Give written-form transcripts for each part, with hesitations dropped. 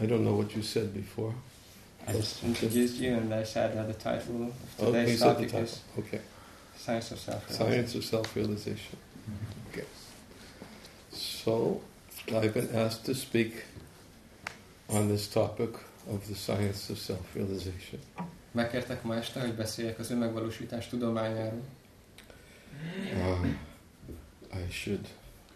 I don't know what you said before. I just introduced you and I said that the title of Okay, today's so the topic title. is Okay. Science of Self-Realization. Science of self-realization. Okay. So, I've been asked to speak on this topic of the science of self-realization. Megkértek ma este, hogy beszéljek az önmegvalósítás tudományáról. I should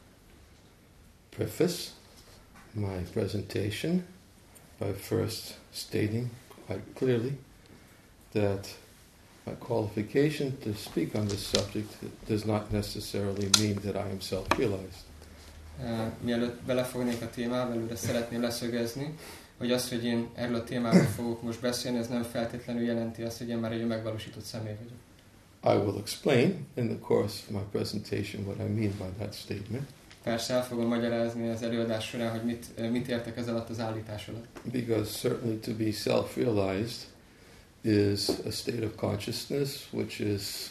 preface my presentation by first stating quite clearly that my qualification to speak on this subject does not necessarily mean that I am self-realized. Mielőtt belefognék a témába, előre szeretném leszögezni, hogy az, hogy én erről a témáról fogok most beszélni, ez nem feltétlenül jelenti azt, hogy én már egy megvalósított személy vagyok. I will explain in the course of my presentation what I mean by that statement. Persze el fogom magyarázni az előadás során, hogy mit értek ez alatt az állítás alatt. Because certainly to be self-realized is a state of consciousness which is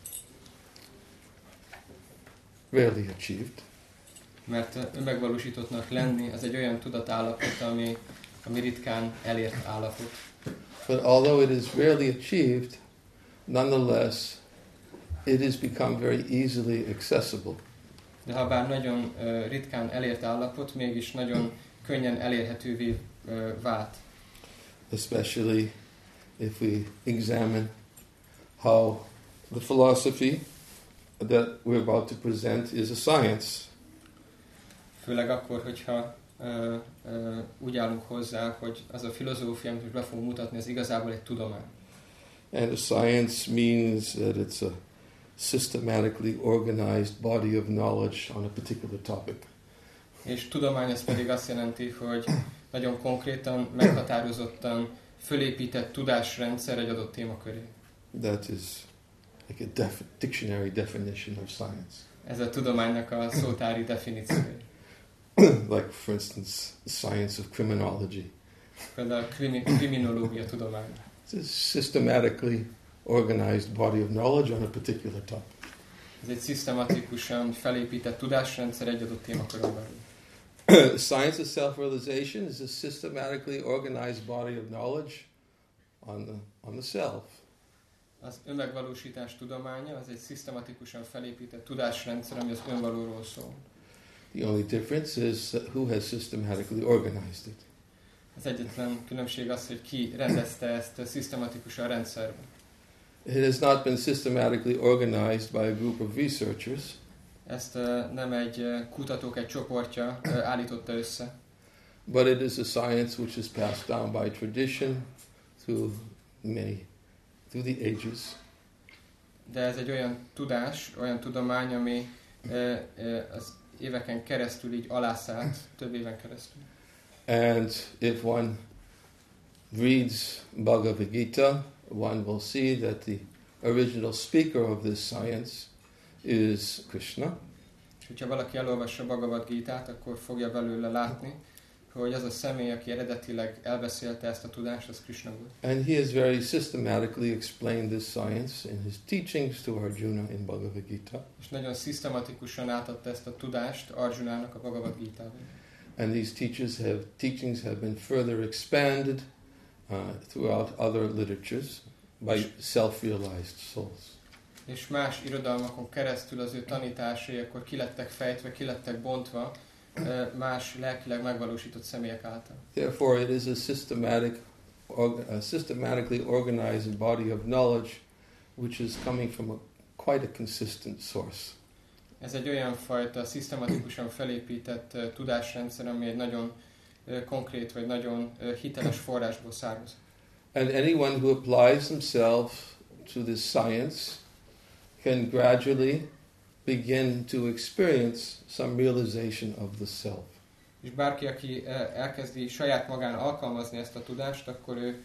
rarely achieved. Mert önmegvalósítottnak lenni, az egy olyan tudatállapot, ami ritkán elért állapot. But although it is rarely achieved, nonetheless, it has become very easily accessible. De ha bár nagyon ritkán elért állapot, mégis nagyon könnyen elérhetővé vált. Especially if we examine how the philosophy that we're about to present is a science. Főleg akkor, hogyha úgy állunk hozzá, hogy az a filozófia, amit most be fogunk mutatni, az igazából egy tudomány. And a science means that it's a systematically organized body of knowledge on a particular topic. És tudomány az pedig azt jelenti, hogy nagyon konkrétan, meghatározottan fölépített tudásrendszer egy adott témaköré. That is like a dictionary definition of science. Ez a tudománynak a szótári definíciója. Like, for instance, the science of criminology. Például a kriminológia tudomány. It's a systematically organized body of knowledge on a particular topic. Ez egy szisztematikusan felépített tudásrendszer egy adott témakörön belül. The science of self-realization is a systematically organized body of knowledge on the self. Az önmegvalósítás tudománya az egy szisztematikusan felépített tudásrendszer, ami az önvalóról szól. The only difference is who has systematically organized it. Az egyetlen különbség az, hogy ki rendezte ezt szisztematikusan rendszerbe. It has not been systematically organized by a group of researchers. Ezt nem egy kutatók egy csoportja állította össze. But it is a science which is passed down by tradition through the ages. De ez egy olyan tudás, olyan tudomány, ami az éveken keresztül így alászállt, több éven keresztül. And if one reads Bhagavad Gita, one will see that the original speaker of this science is Krishna. És hogyha valaki elolvassa Bhagavad Gitát, akkor fogja belőle látni, hogy az a személy, aki eredetileg elbeszélte ezt a tudást, az Krishna volt. And he has very systematically explained this science in his teachings to Arjuna in Bhagavad Gita. És nagyon szisztematikusan átadta ezt a tudást Arjunának a Bhagavad Gitában. And these teachings have been further expanded throughout other literatures by self-realized souls. És más irodalmakon keresztül az ő tanításai akkor ki lettek fejtve, ki lettek bontva más lelkileg megvalósított személyek által. Therefore, it is a systematically organized body of knowledge which is coming from quite a consistent source. Ez egy olyan fajta szisztematikusan felépített tudásrendszer, ami egy nagyon konkrét vagy nagyon hiteles forrásból származik. And anyone who applies himself to this science can gradually begin to experience some realization of the self. És bárki, aki elkezdi saját magán alkalmazni ezt a tudást, akkor ő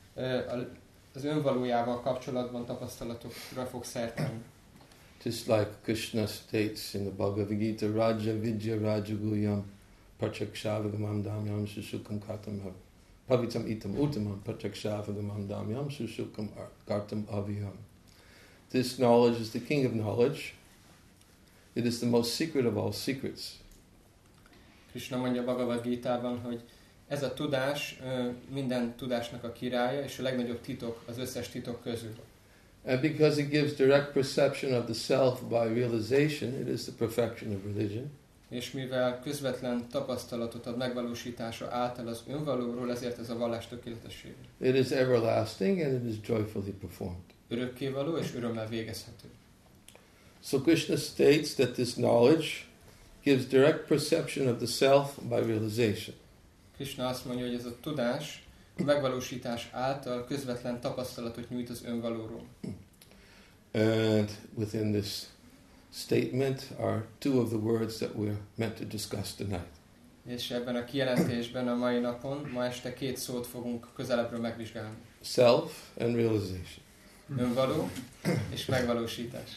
az önvalójával kapcsolatban tapasztalatokra fog szert tenni. Just like Krishna states in the Bhagavad Gita, Raja Vidya Rajaguyam Prachakshavagam Damyam Sushukam Kartam Pavitam Itam Uttamam Prachakshavagam Damyam Sushukam Kartam Aviham. This knowledge is the king of knowledge. It is the most secret of all secrets. Krishna mondja Bhagavad Gitában, hogy Ez a tudás minden tudásnak a királya, és a legnagyobb titok az összes titok közül. And because it gives direct perception of the self by realization, it is the perfection of religion. És mivel közvetlen tapasztalatot ad megvalósítása által az önvalóról, ezért ez a vallás tökéletessége. It is everlasting and it is joyfully performed. Örökkévaló és örömmel végezhető. So Krishna states that this knowledge gives direct perception of the self by realization. Krishna azt mondja, hogy ez a tudás a megvalósítás által közvetlen tapasztalatot nyújt az önvalóról. And within this statement are two of the words that we're meant to discuss tonight. És ebben a kijelentésben a mai napon, ma este két szót fogunk közelebbről megvizsgálni. Self and realization. Önvaló és megvalósítás.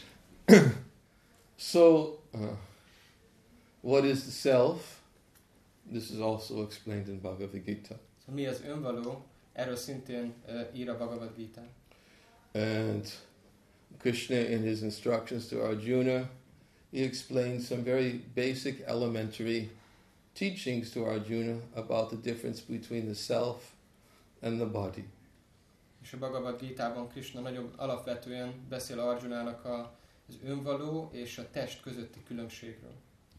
So, what is the self? This is also explained in Bhagavad Gita. So, mi az önvaló? Erről szintén ír a Bhagavad Gita. And Krishna, in his instructions to Arjuna, he explains some very basic elementary teachings to Arjuna about the difference between the self and the body. És a Bhagavad Gitában Krishna nagyon alapvetően beszél Arjunának az önvaló és a test közötti különbségről.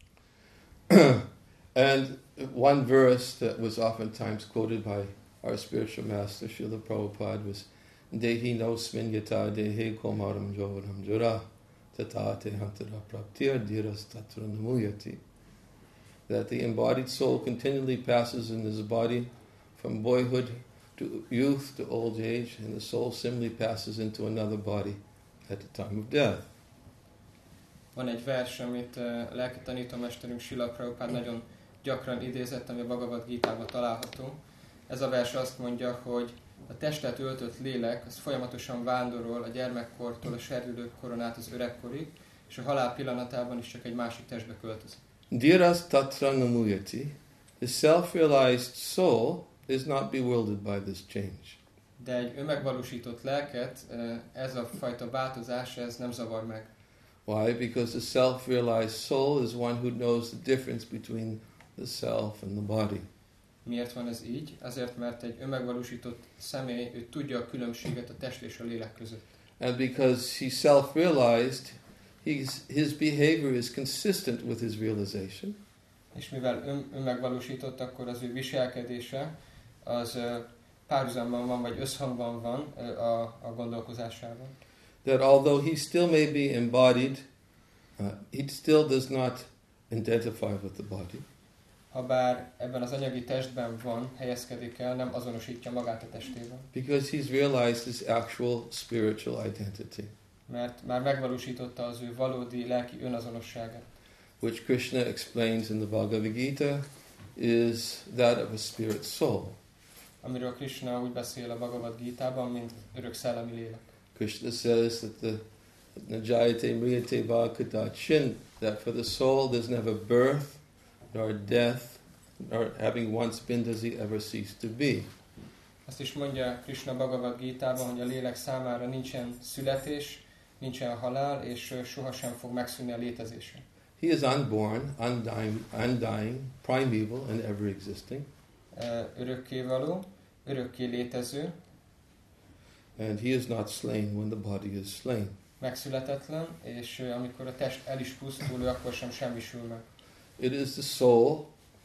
And one verse that was oftentimes quoted by our spiritual master, Srila Prabhupada, was Dehi nosmin yata dehe komaram jovaram jura tata te hantara praptir dhiras tatra namuyati. That the embodied soul continually passes in this body from boyhood to youth to old age, and the soul similarly passes into another body at the time of death. Van egy vers, amit lelki tanítómesterünk Srila Prabhupada nagyon gyakran idézett, ami a Bhagavad Gitában található. Ez a vers azt mondja, hogy a testet öltött lélek az folyamatosan vándorol a gyermekkortól a serdülőkoron át az öregkorig, és a halál pillanatában is csak egy másik testbe költözik. Dhiras tatra namuyati. The self-realized soul is not bewildered by this change. De egy önmegvalósított lelket ez a fajta változás, ez nem zavar meg. Why? Because the self-realized soul is one who knows the difference between the self and the body. Miért van ez így? Azért, mert egy önmegvalósított személy, ő tudja a különbséget a test és a lélek között. And because he self-realized, his behavior is consistent with his realization. És mivel önmegvalósított, akkor az ő viselkedése az párhuzamban van, vagy összhangban van a gondolkozásával. That although he still may be embodied, he still does not identify with the body. Habár ebben az anyagi testben van, helyezkedik el, nem azonosítja magát a testével. Because he's realized his actual spiritual identity. Mert már megvalósította az ő valódi lelki önazonosságát. Which Krishna explains in the Bhagavad Gita is that of a spirit soul. Amiről Krishna úgy beszél a Bhagavad Gitában, mint örök szellemi lélek. Krishna says that the najayate mriyate va kadachin, that for the soul there's never birth, nor death, nor having once been does he ever cease to be. Azt is mondja Krishna Bhagavad Gitában, hogy a lélek számára nincsen születés, nincsen halál, és sohasem fog megszűnni a létezése. He is unborn, undying, primeval, and ever existing. Örökkévaló, örökké létező. And he is not slain when the body is slain. Megszületetlen, és amikor a test el is pusztul, ő akkor sem semmisül meg. It is the soul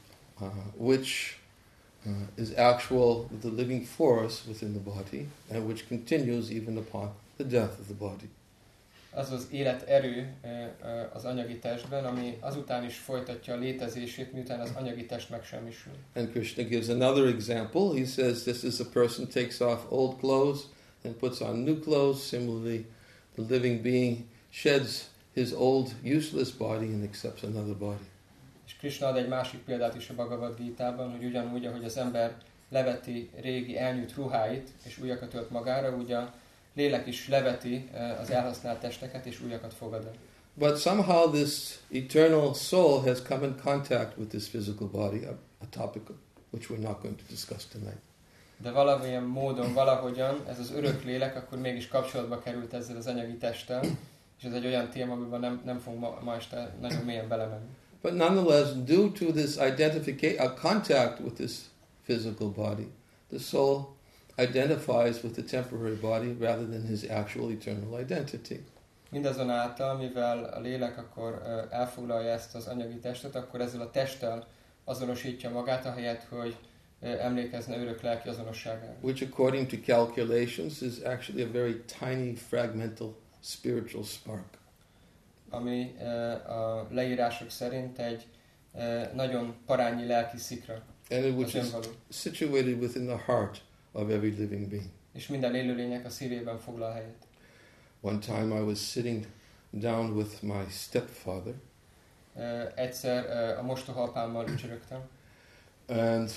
which is actual, the living force within the body, and which continues even upon the death of the body. Az az életerő az anyagi testben, ami azután is folytatja a létezését, miután az anyagi test megsemmisül. And Krishna gives another example. He says this is a person takes off old clothes and puts on new clothes. Similarly, the living being sheds his old useless body and accepts another body. És Krishna ad egy másik példát is a Bhagavad Gitában, hogy ugyanúgy, ahogy az ember leveti régi elnyújt ruháit, és újakat ölt magára, úgy a lélek is leveti az elhasznált testeket, és újakat fogad el. But somehow this eternal soul has come in contact with this physical body, a topic which we're not going to discuss tonight. De valamilyen módon, valahogyan ez az örök lélek akkor mégis kapcsolatba került ezzel az anyagi testtel, és ez egy olyan téma, amiben nem fogunk ma este nagyon mélyen belemenni. But nonetheless, due to this contact with this physical body. The soul identifies with the temporary body rather than his actual eternal identity. Mindazonáltal, mivel a lélek akkor elfoglalja ezt az anyagi testet, akkor ezzel a testtel azonosítja magát, ahelyett, hogy emlékezne örök lelki azonosságára. Which according to calculations is actually a very tiny fragmental spiritual spark. Ami a leírások szerint egy nagyon parányi lelki szikra. And which is situated within the heart of every living being. És minden élőlénynek a szívében foglal helyet. One time I was sitting down with my stepfather. Egyszer a mostohaapámmal ücsörögtem. And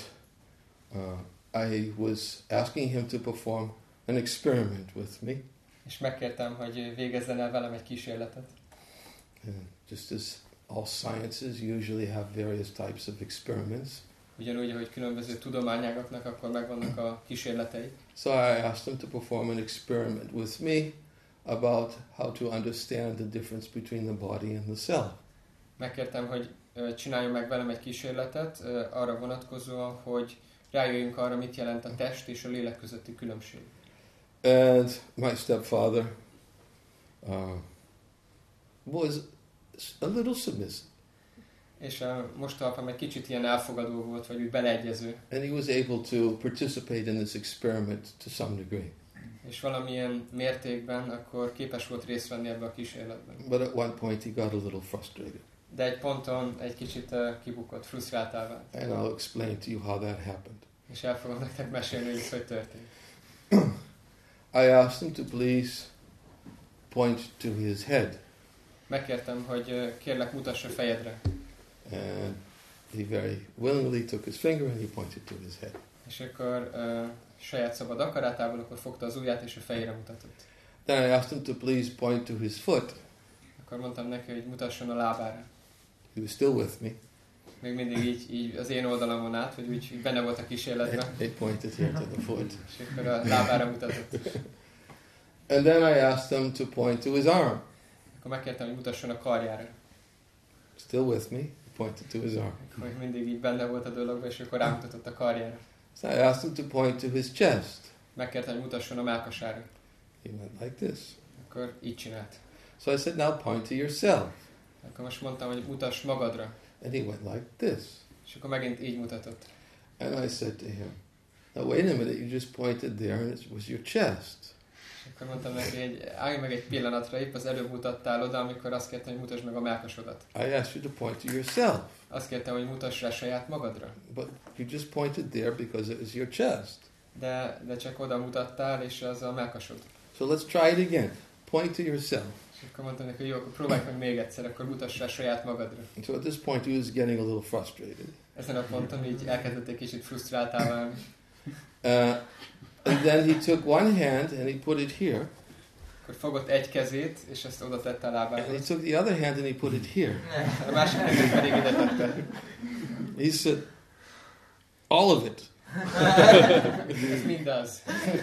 I was asking him to perform an experiment with me. És megkértem, hogy végezzen el velem egy kísérletet. And just as all sciences usually have various types of experiments. Ugyanúgy, ahogy különböző tudományágaknak, akkor megvannak a kísérletei. So I asked him to perform an experiment with me about how to understand the difference between the body and the self. Megkértem, hogy csináljon meg velem egy kísérletet arra vonatkozóan, hogy rájöjjünk arra, mit jelent a test és a lélek közötti különbség. And my stepfather was a little submissive. És a mostohaapám egy kicsit ilyen elfogadó volt, vagy úgy beleegyező. And he was able to participate in this experiment to some degree. És valamilyen mértékben akkor képes volt részt venni ebbe a kísérletben. But at one point he got a little frustrated. De egy ponton egy kicsit kibukott, frusztráltál vált. And I'll explain to you how that happened. És el fogom nektek mesélni, hogy hogy történt. I asked him to please point to his head. Megkértem, hogy kérlek mutassa fejedre. And he very willingly took his finger and he pointed to his head. És akkor saját szabad akarátából akkor fogta az ujját és a fejére mutatott. Then I asked him to please point to his foot. Akkor mondtam neki, hogy mutasson a lábára. He was still with me. Még mindig így az én oldalamon át, hogy úgy benne volt a kísérletben. He pointed here to the foot. És akkor a lábára mutatott. And then I asked him to point to his arm. Akkor megkértem, hogy mutasson a karjára. Still with me. He pointed to his arm. Akkor mindig így benne volt a dologban, és akkor rámutatott a karjára. So I asked him to point to his chest. Megkértem, hogy mutasson a mellkasára. He went like this. Akkor így csinált. So I said, now point to yourself. Akkor most mondtam, hogy mutass magadra. And he went like this. És akkor megint így mutatott. And I said to him, now wait a minute, you just pointed there and it was your chest. És akkor mondtam neki, hogy állj meg egy pillanatra, épp az előbb mutattál oda, amikor azt kértem, hogy mutasd meg a mellkasodat. I asked you to point to yourself. Azt kértem, hogy mutass rá saját magadra. But you just pointed there because it was your chest. De csak oda mutattál, és az a mellkasod. So let's try it again. Point to yourself. És akkor mondtam neki, hogy jó, akkor próbálj meg még egyszer, akkor mutass rá saját magadra. And so at this point he was getting a little frustrated. Ezen a ponton így elkezdett egy kicsit frusztráltál válni. And then he took one hand and he put it here. Akkor fogott egy kezét, és ezt oda tette a And he lábához. took the other hand and he put it here. A másik kezét pedig ide tette. He said, all of it. Ez mindaz.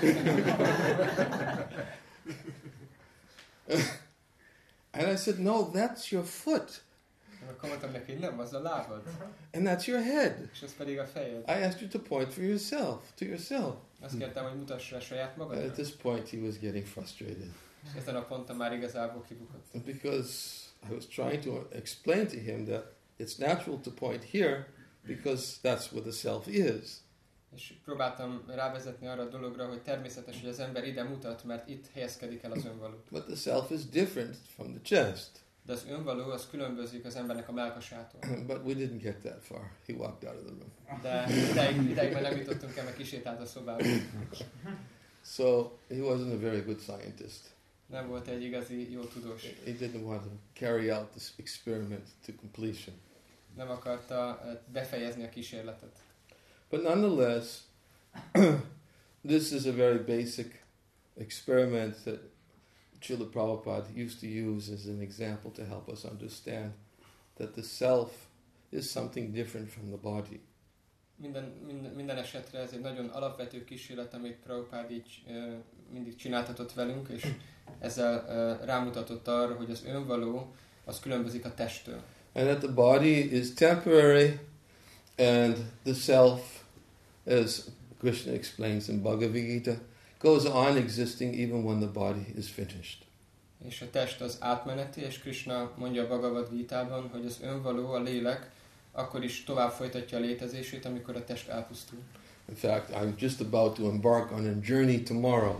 And I said, no, that's your foot. Akkor mondtam neki, hogy nem, az a lábad. And that's your head. És az pedig a fejed. I asked you to point for yourself, to yourself. Azt kértem, hogy mutass rá saját And magadra. at this point he was getting frustrated. És ezen a ponton már igazából kibukott. Because I was trying to explain to him that it's natural to point here because that's where the self is. És próbáltam rávezetni arra a dologra, hogy természetes, hogy az ember ide mutat, mert itt helyezkedik el az önvaló. But the self is different from the chest. De az önvaló, az különbözik az embernek a mellkasától. But we didn't get that far. He walked out of the room. De ideig már nem jutottunk el, mert kisétált a szobába. So he wasn't a very good scientist. Nem volt egy igazi jó tudós. He didn't want to carry out this experiment to completion. Nem akarta befejezni a kísérletet. But nonetheless, this is a very basic experiment that Srila Prabhupada used to use as an example to help us understand that the self is something different from the body. Minden esetre ez egy nagyon alapvető kísérlet, amit Prabhupada így mindig csináltatott velünk, és ezzel rámutatott arra, hogy az önvaló az különbözik a testtől. And that the body is temporary and the self as Krishna explains in Bhagavad Gita, goes on existing even when the body is finished. És a test az átmeneti, és Krishna mondja a Bhagavad Gitában, hogy az önvaló, a lélek, akkor is tovább folytatja a létezését, amikor a test elpusztul. In fact, I'm just about to embark on a journey tomorrow.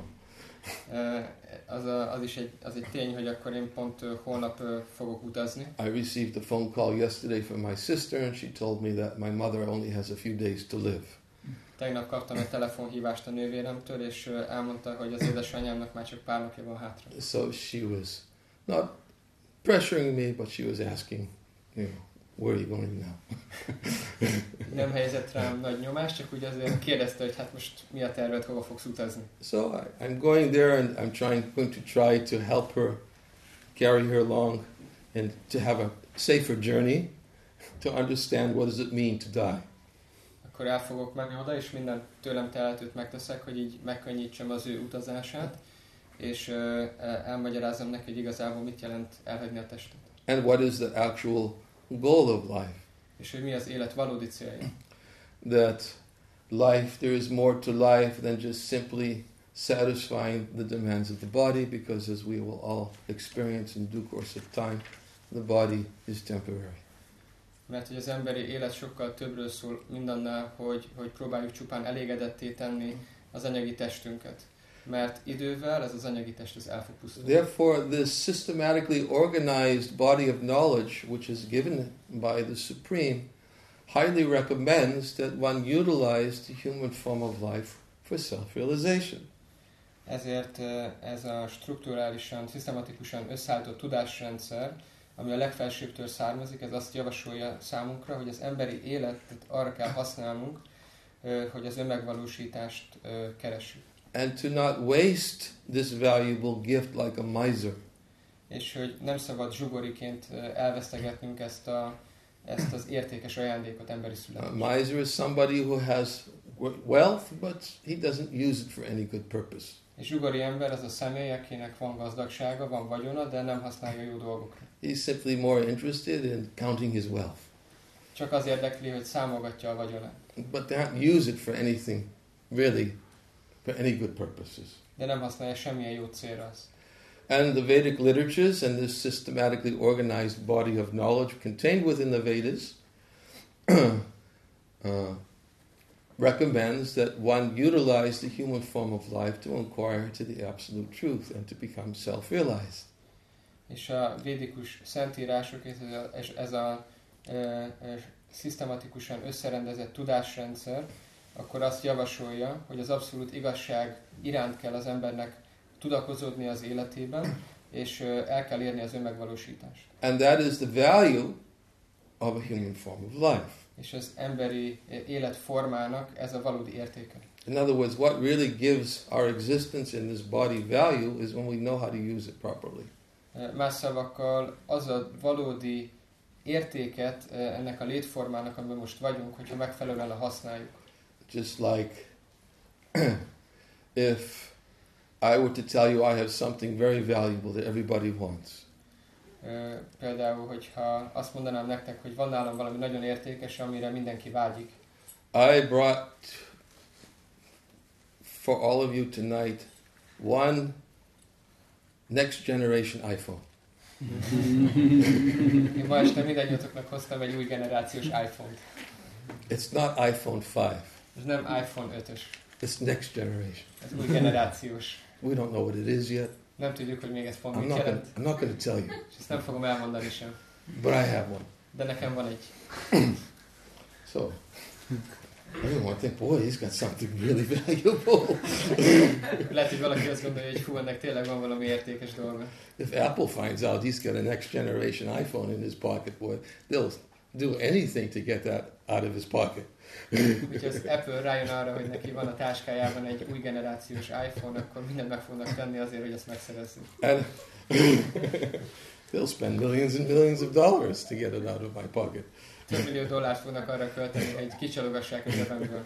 Az egy tény, hogy akkor én pont holnap fogok utazni. I received a phone call yesterday from my sister, and she told me that my mother only has a few days to live. Tegnap kaptam egy telefonhívást a nővéremtől, és elmondta, hogy az édesanyámnak már csak pár napja van hátra. So she was not pressuring me, but she was asking, where are you going now? Nem helyezett rám nagy nyomást, csak úgy azért kérdezte, hogy hát most mi a terved, hova fogsz utazni. So I'm going there, and I'm going to try to help her, carry her along, and to have a safer journey, to understand what does it mean to die. Akkor el fogok menni oda, és minden tőlem telhetőt megteszek, hogy így megkönnyítsem az ő utazását, és elmagyarázom neki, hogy igazából mit jelent elhagyni a testet. And what is the actual goal of life? És hogy mi az élet valódi célja. That life, there is more to life than just simply satisfying the demands of the body, because as we will all experience in due course of time, the body is temporary. Mert hogy az emberi élet sokkal többről szól mindannál, hogy próbáljuk csupán elégedetté tenni az anyagi testünket. Mert idővel ez az anyagi test az el fog pusztulni. Therefore, this systematically organized body of knowledge, which is given by the Supreme, highly recommends that one utilize the human form of life for self-realization. Ezért ez a strukturálisan, szisztematikusan összeállított tudásrendszer, ami a legfelsőbbtől származik, ez azt javasolja számunkra, hogy az emberi életet arra kell használnunk, hogy az önmegvalósítást keressük. And to not waste this valuable gift like a miser. És hogy nem szabad zsugoriként elvesztegetnünk ezt az értékes ajándékot emberi születésre. A miser is somebody who has wealth, but he doesn't use it for any good purpose. És zsugori ember az a személy, akinek van gazdagsága, van vagyona, de nem használja jó dolgokra. He's simply more interested in counting his wealth. Csak az érdekli, hogy számolgatja a vagyonát. But they don't use it for anything, really, for any good purposes. De nem használja semmilyen jó célra azt. And the Vedic literatures and this systematically organized body of knowledge contained within the Vedas recommends that one utilize the human form of life to inquire to the absolute truth and to become self-realized. És a védikus szentírások és ez a szisztematikusan összerendezett tudásrendszer akkor azt javasolja, hogy az abszolút igazság iránt kell az embernek tudakozódni az életében, és el kell érni az önmegvalósítást. And that is the value of a human form of life. És az emberi életformának ez a valódi értéke. In other words, what really gives our existence in this body value is when we know how to use it properly. Más szavakkal az a valódi értéket ennek a létformának, amiben most vagyunk, hogyha megfelelően használjuk. Just like if I were to tell you I have something very valuable that everybody wants. Például, hogyha azt mondanám nektek, hogy van nálam valami nagyon értékes, amire mindenki vágyik. I brought for all of you tonight one next generation iPhone. Én ma este mindannyiatoknak hoztam egy új generációs iPhone-t. It's not iPhone 5. Ez nem iPhone 5-ös. It's next generation. Ez új generációs. We don't know what it is yet. Nem tudjuk, hogy még ez pont mit I'm jelent. not going to tell you. És ezt nem fogom elmondani sem. But I have one. De nekem van egy. So, everyone think, boy, he's got something really valuable. Lehet, hogy valaki azt gondolja, hogy hú, ennek tényleg van valami értékes dolga. If Apple finds out he's got a next generation iPhone in his pocket, boy, they'll do anything to get that out of his pocket. Úgyhogy az Apple rájön arra, hogy neki van a táskájában egy új generációs iPhone, akkor mindent meg fognak tenni azért, hogy ezt megszerezzük. And they'll spend millions and millions of dollars to get it out of my pocket. $1 millió fognak arra költeni, hogy kicsalogassák a zsebemből.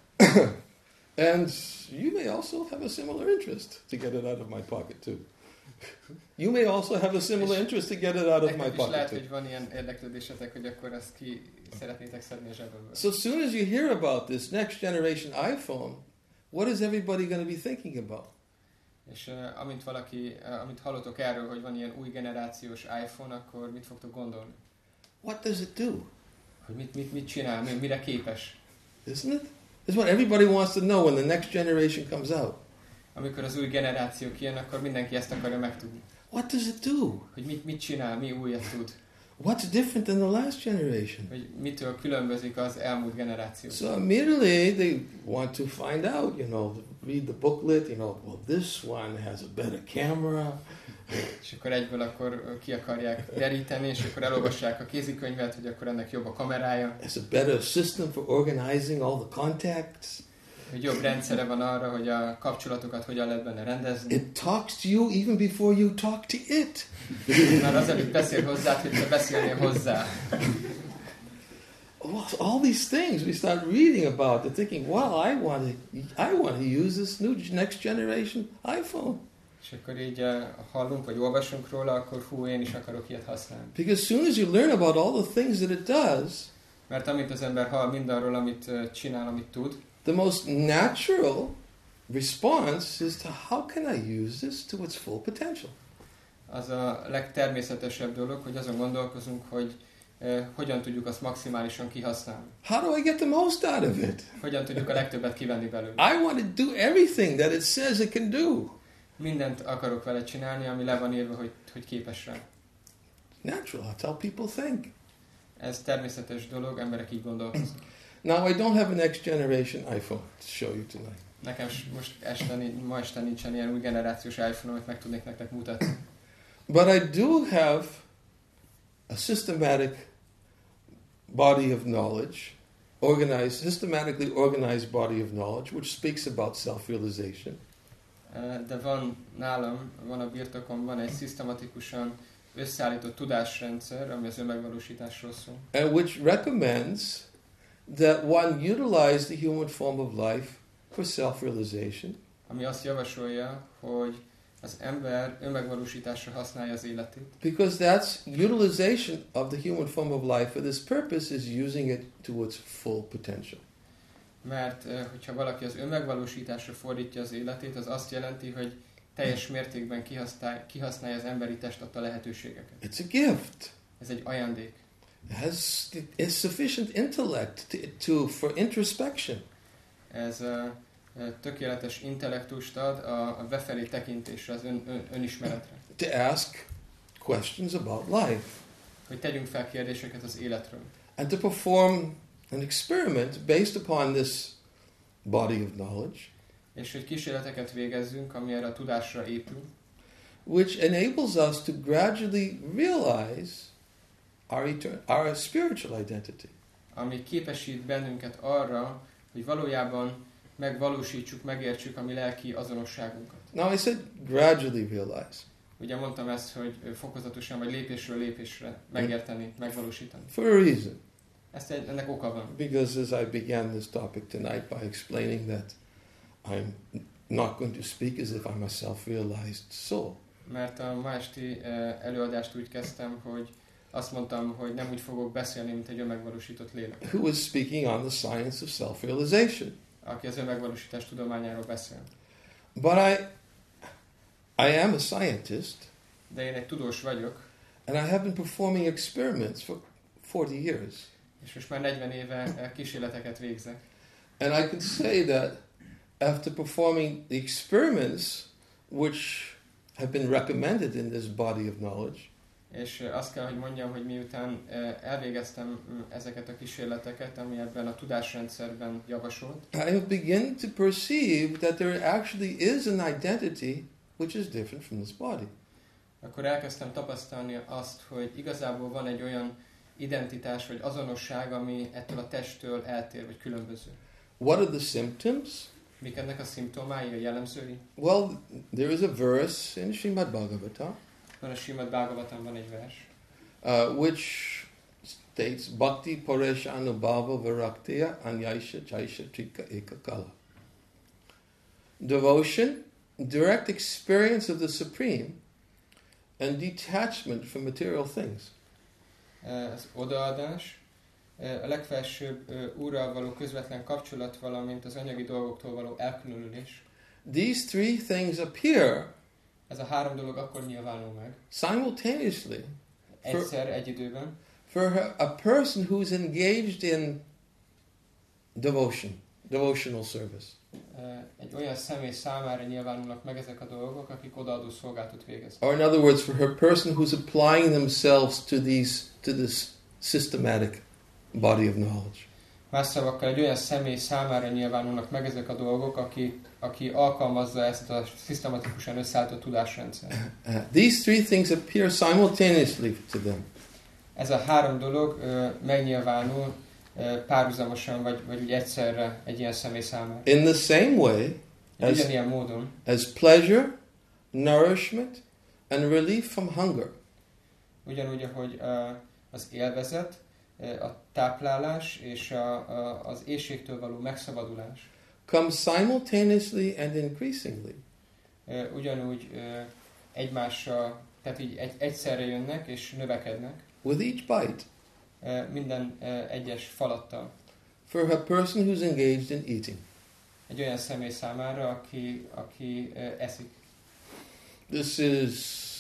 And you may also have a similar interest to get it out of my pocket too. You may also have a similar interest to get it out of my nektek is lehet, pocket. hogy van ilyen érdeklődésetek, hogy akkor ezt ki szeretnétek szedni a zsebemből. So as soon as you hear about this next generation iPhone, what is everybody going to be thinking about? És amint hallotok erről, hogy van ilyen új generációs iPhone, akkor mit fogtok gondolni? What does it do? Hogy mit csinál, mire képes? Isn't it? It's what everybody wants to know when the next generation comes out. Amikor az új generáció kijön, akkor mindenki ezt akarja megtudni. What does it do? Hogy mit csinál, mi újat tud. What's different than the last generation? Hogy mitől különbözik az elmúlt generáció. So immediately they want to find out, read the booklet, well, this one has a better camera. És akkor egyből akkor ki akarják deríteni, és akkor elolvassák a kézikönyvet, hogy akkor ennek jobb a kamerája. It's a better system for organizing all the contacts. Hogy jobb rendszere van arra, hogy a kapcsolatokat hogyan lehet benne rendezni. It talks to you even before you talk to it. Már azelőtt beszél hozzád, hogy te beszélnél hozzá. All these things we start reading about and thinking, well, I want to use this next generation iPhone. És akkor így hallunk, vagy olvasunk róla, akkor én is akarok ilyet használni. Because as soon as you learn about all the things that it does, mert amint az ember hall mindarról, amit csinál, amit tud, the most natural response is to how can I use this to its full potential? Az a legtermészetesebb dolog, hogy azon gondolkozunk, hogy hogyan tudjuk azt maximálisan kihasználni. How do I get the most out of it? Hogyan tudjuk a legtöbbet kivenni belőle. I want to do everything that it says it can do. Mindent akarok vele csinálni, ami le van írva, hogy képes rá. Natural, that's how people think. Ez természetes dolog, emberek így gondolkoznak. Now I don't have a next generation iPhone to show you tonight. Nekem ma este nincsen ilyen új generációs iPhone, amit meg tudnék nektek mutatni. But I do have a systematic body of knowledge, systematically organized body of knowledge, which speaks about self-realization. De van a birtokom, van egy szisztematikusan összeállított tudásrendszer, ami az önmegvalósításról szól. And which recommends that one utilize the human form of life for self-realization. Ami azt javasolja, hogy az ember önmegvalósításra használja az életét. Because that's utilization of the human form of life for this purpose is using it to its full potential. Mert hogyha valaki az önmegvalósításra fordítja az életét, az azt jelenti, hogy teljes mértékben kihasználja az emberi test adta lehetőségeket. It's a gift. Ez egy ajándék. It has sufficient intellect for introspection. Ez tökéletes intellektust ad a befelé tekintésre, az önismeretre. To ask questions about life. Hogy tegyünk fel kérdéseket az életről. And to perform an experiment based upon this body of knowledge. És hogy kísérleteket végezzünk, ami erre a tudásra épül. Which enables us to gradually realize our spiritual identity. Ami képesít bennünket arra, hogy valójában megvalósítsuk, megértsük a mi lelki azonosságunkat. Now I said gradually realize. Ugye mondtam ezt, hogy fokozatosan vagy lépésről lépésre megérteni, megvalósítani. For a reason. Ennek oka van. Because as I began this topic tonight by explaining that I'm not going to speak as if I'm a self-realized soul. Mert a ma esti előadást úgy kezdtem, hogy azt mondtam, hogy nem úgy fogok beszélni, mint egy önmegvalósított lélek. Who is speaking on the science of self-realization. Aki az önmegvalósítás tudományáról beszél. But I am a scientist. De én egy tudós vagyok. And I have been performing experiments for 40 years. És most már 40 éve kísérleteket végzek. And I can say that after performing the experiments which have been recommended in this body of knowledge, és azt kell, hogy mondjam, hogy miután elvégeztem ezeket a kísérleteket, ami ebben a tudásrendszerben javasolt, I have begun to perceive that there actually is an identity which is different from this body. Akkor elkezdtem tapasztalni azt, hogy igazából van egy olyan identitás vagy azonosság, ami ettől a testtől eltér, vagy különböző. What are the symptoms? Mik ennek a szimptomái, a jellemzői? Well, there is a verse in Srimad Bhagavatam. Van a Srimad Bhagavatamban egy vers. Which states Bhakti Paresha Anubhava Viraktiya Anyaisha Chaisha Trika Ekakala. Devotion, direct experience of the Supreme, and detachment from material things. Az odaadás, a legfelsőbb Úrral való közvetlen kapcsolat, valamint az anyagi dolgoktól való elkülönülés. These three things appear Ez a három dolog akkor nyilvánul meg. Simultaneously. Egyszer, egy időben. For a person who's engaged in devotional service. Egy olyan személy számára nyilvánulnak meg ezek a dolgok, akik odaadó szolgálatot végeznek. Or in other words, for a person who's applying themselves to this systematic body of knowledge. Más szavakkal egy olyan személy számára nyilvánulnak meg ezek a dolgok, aki alkalmazza ezt a szisztematikusan összeállított tudásrendszert. These three things appear simultaneously to them. Ez a három dolog megnyilvánul párhuzamosan, vagy úgy egyszerre egy ilyen személy számára. In the same way Ugyanilyen módon, as pleasure, nourishment, and relief from hunger. ugyanúgy, ahogy az élvezet, a táplálás és az éhségtől való megszabadulás Come simultaneously and increasingly. ugyanúgy egymással, tehát így egyszerre jönnek és növekednek. With each bite. Minden egyes falattal. For a person who's engaged in eating. Egy olyan személy számára, aki eszik. This is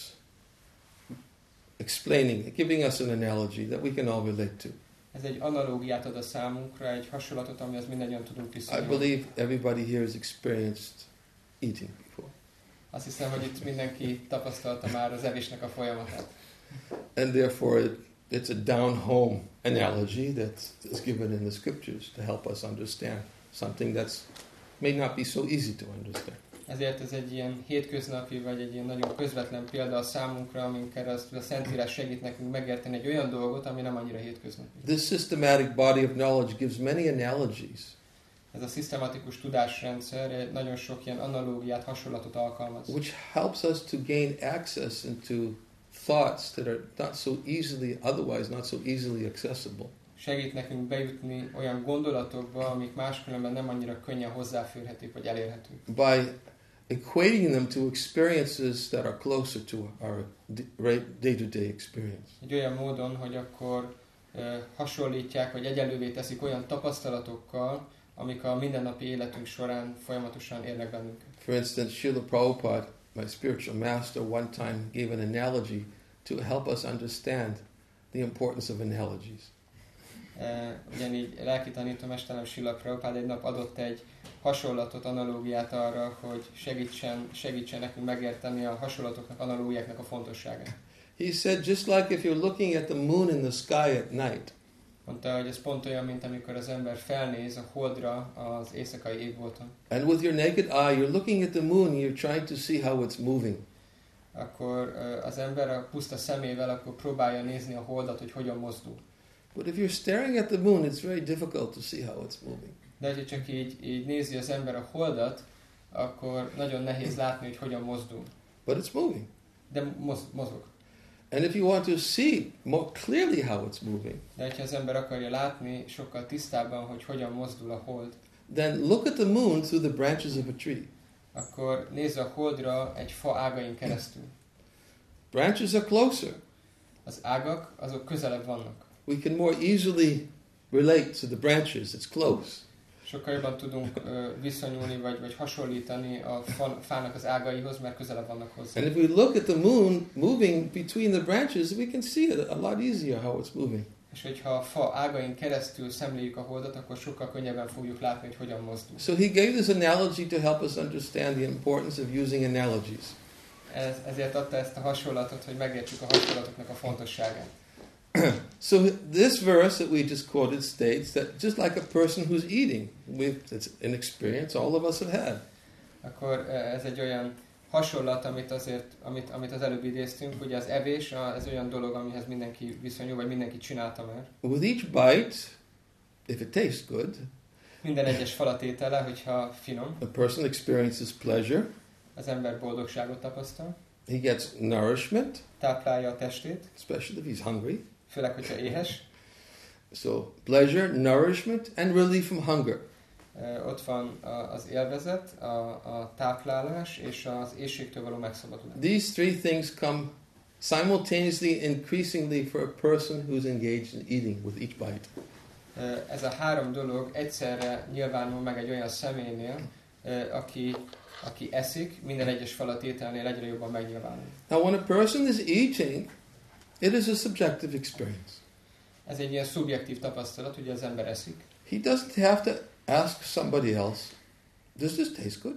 explaining, giving us an analogy that we can all relate to. Ez egy analógiát ad a számunkra, egy hasonlatot, amihez mindannyian tudunk I viszonyulni. believe everybody here has experienced eating before. Azt hiszem, hogy itt mindenki tapasztalta már az evésnek a folyamatát. And therefore it's a down-home analogy that is given in the scriptures to help us understand something that may not be so easy to understand. Ezért ez egy ilyen hétköznapi, vagy egy ilyen nagyon közvetlen példa a számunkra, amin keresztül a Szentírás segít nekünk megérteni egy olyan dolgot, ami nem annyira hétköznapi. This systematic body of knowledge gives many analogies. Ez a szisztematikus tudásrendszer nagyon sok ilyen analógiát, hasonlatot alkalmaz. Which helps us to gain access into thoughts that are not so easily, otherwise not so easily accessible. Segít nekünk bejutni olyan gondolatokba, amik máskülönben nem annyira könnyen hozzáférhetők vagy elérhetők. By equating them to experiences that are closer to our day-to-day experience. Egy olyan módon, hogy akkor hasonlítják, vagy egyelővé teszik olyan tapasztalatokkal, amik a mindennapi életünk során folyamatosan érnek bennünket. For instance, Srila Prabhupada, my spiritual master, one time gave an analogy to help us understand the importance of analogies. Ugyanígy lelki tanítómesterem Srila Prabhupada egy nap adott egy hasonlatot, analógiát arra, hogy segítsen nekünk megérteni a hasonlatoknak, analógiáknak a fontosságát. He said, just like if you're looking at the moon in the sky at night. Mondta, hogy ez pont olyan, mint amikor az ember felnéz a holdra az éjszakai égbolton. And with your naked eye, you're looking at the moon, you're trying to see how it's moving. Akkor az ember a puszta szemével akkor próbálja nézni a holdat, hogy hogyan mozdul. But if you're staring at the moon, it's very difficult to see how it's moving. De ha csak így nézi az ember a holdat, akkor nagyon nehéz látni, hogy hogyan mozdul. But it's moving. De mozog. And if you want to see more clearly how it's moving, De ha az ember akarja látni sokkal tisztábban, hogy hogyan mozdul a hold, then look at the moon through the branches of a tree. akkor nézze a holdra egy fa ágain keresztül. Branches are closer. Az ágak, azok közelebb vannak. We can more easily relate to the branches. It's close. Sokkal jobban tudunk viszonyulni, vagy hasonlítani a fának az ágaihoz, mert közelebb vannak hozzá. And if we look at the moon moving between the branches, we can see it a lot easier how it's moving. És hogyha a fa ágain keresztül szemléljük a holdat, akkor sokkal könnyebben fogjuk látni, hogy hogyan mozdul. So he gave this analogy to help us understand the importance of using analogies. Ezért adta ezt a hasonlatot, hogy megértsük a hasonlatoknak a fontosságát. So this verse that we just quoted states that just like a person who's eating, it's an experience all of us have had. Akkor ez egy olyan hasonlat, amit az előbb idéztünk, ugye az evés, ez olyan dolog, amihez mindenki viszonyul, vagy mindenki csinálta már. With each bite, if it tastes good, minden egyes falatétele, hogyha finom, a person experiences pleasure. az ember boldogságot tapasztal. He gets nourishment, táplálja a testét, especially if he's hungry. főleg, hogyha éhes. So pleasure, nourishment, and relief from hunger. Ott van az élvezet, a táplálás és az éhségtől való megszabadulás. These three things come simultaneously, increasingly for a person who's engaged in eating with each bite. Ez a három dolog egyszerre nyilvánul meg egy olyan személynél, aki eszik, minden egyes falat ételnél egyre jobban megnyilvánul. Now, when a person is eating, it is a subjective experience. Ez egy ilyen szubjektív tapasztalat, hogy az ember eszik. He doesn't have to ask somebody else, does this taste good?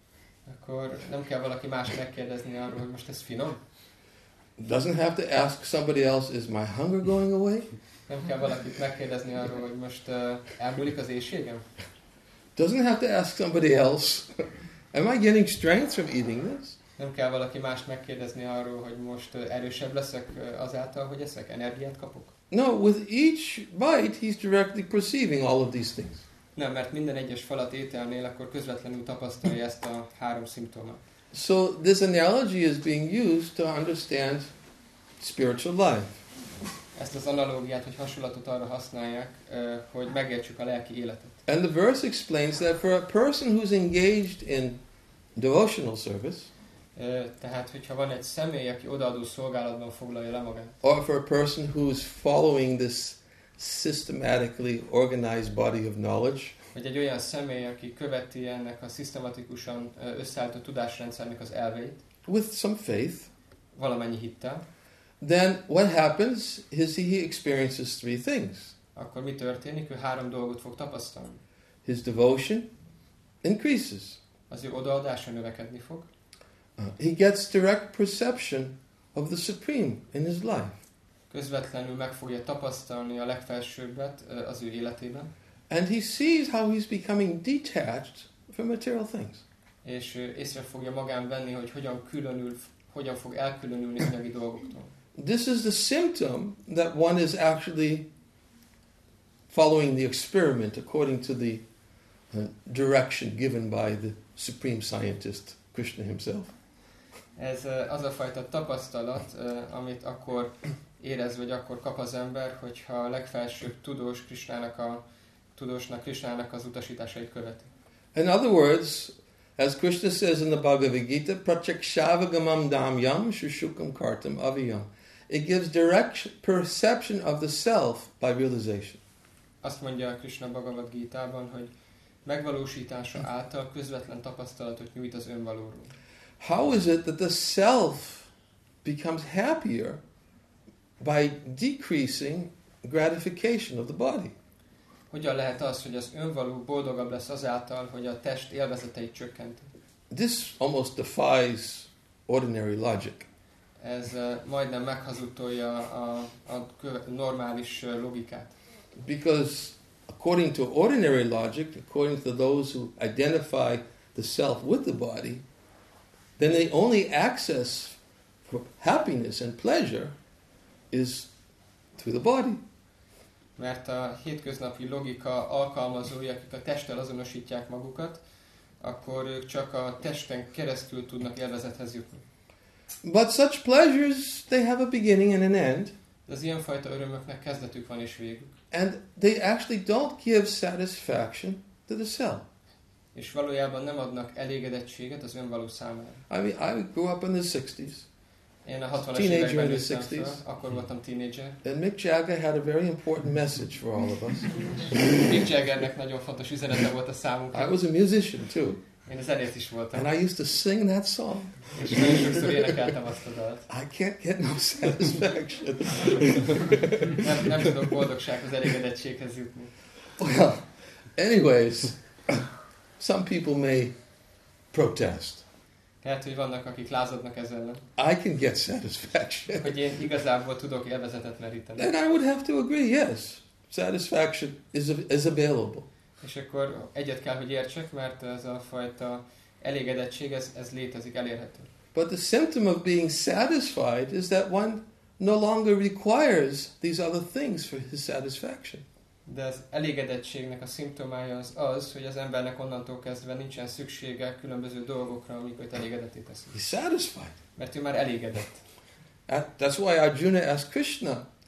Akkor nem kell valaki más megkérdezni arról, hogy most ez finom. Doesn't have to ask somebody else, is my hunger going away? Nem kell valakit megkérdezni arról, hogy most elmúlik az éhségem. Doesn't have to ask somebody else, am I getting strength from eating this? Nem kell valaki mást megkérdezni arról, hogy most erősebb leszek azáltal, hogy eszek, energiát kapok. No, with each bite, he's directly perceiving all of these things. Nem, mert minden egyes falat ételnél akkor közvetlenül tapasztalja ezt a három szimptomát. So this analogy is being used to understand spiritual life. Ezt az analógiát, vagy hasonlatot arra használják, hogy megértsük a lelki életet. And the verse explains that for a person who's engaged in devotional service, Tehát, hogyha van egy személy, aki odaadó szolgálatban foglalja le magát, or for a person who's following this systematically organized body of knowledge, vagy egy olyan személy, aki követi ennek a szisztematikusan összeállított tudásrendszernek az elveit, with some faith, valamennyi hittel, then what happens is he experiences three things. akkor mi történik? Ő három dolgot fog tapasztalni. His devotion increases. Az ő odaadása növekedni fog. He gets direct perception of the supreme in his life. Közvetlenül meg fogja tapasztalni a legfelsőbbet az ő életében. And he sees how he's becoming detached from material things. És észre fogja magán venni, hogy hogyan fog elkülönülni anyagi dolgoktól. This is the symptom that one is actually following the experiment according to the direction given by the supreme scientist, Krishna himself. Ez az a fajta tapasztalat, amit akkor érez, vagy akkor kap az ember, hogyha a legfelsőbb tudósnak Krishnának az utasításait követi. In other words, as Krishna says in the Bhagavad Gita, Pratyakshavagam damyam shushukam kartam aviyam. It gives direct perception of the self by realization. Azt mondja Krishna Bhagavad Gitában, hogy megvalósítása által közvetlen tapasztalatot nyújt az önvalóról. How is it that the self becomes happier by decreasing gratification of the body? Hogyan lehet az, hogy az önvaló boldogabb lesz azáltal, hogy a test élvezeteit csökkenti? This almost defies ordinary logic. Ez majdnem meghazudtolja a normális logikát. Because according to ordinary logic, according to those who identify the self with the body, then the only access for happiness and pleasure is through the body. Mert a hétköznapi logika alkalmazói, akik a testtel azonosítják magukat, akkor ők csak a testen keresztül tudnak élvezethez jutni. But such pleasures, they have a beginning and an end. De az ilyenfajta örömöknek kezdetük van és végük. And they actually don't give satisfaction to the self. És valójában nem adnak elégedettséget az önvaló számára. I mean, I grew up in the 60s. Én a 60-as Teenager években in the nőttem 60s. fel, akkor voltam tínédzser. And Mick Jagger had a very important message for all of us. Mick Jaggernek nagyon fontos üzenete volt a számunkra. I was a musician too. Én zenét is voltam. And I used to sing that song. És nagyon sokszor énekeltem azt a dalt. I can't get no satisfaction. Nem tudok boldogsághoz, elégedettséghez jutni. Well, anyways, some people may protest. Lehet, hogy vannak, akik lázadnak ezzel ellen. I can get satisfaction. Hogy én igazából tudok élvezetet meríteni. And I would have to agree, yes, satisfaction is available. És akkor egyet kell, hogy értsek, mert ez a fajta elégedettség, ez létezik, elérhető. But the symptom of being satisfied is that one no longer requires these other things for his satisfaction. De az elégedettségnek a szimptomája az, hogy az embernek onnantól kezdve nincsen szüksége különböző dolgokra, amik őt elégedetté teszik. He's satisfied. Mert ő már elégedett. That's why Arjuna asked Krishna,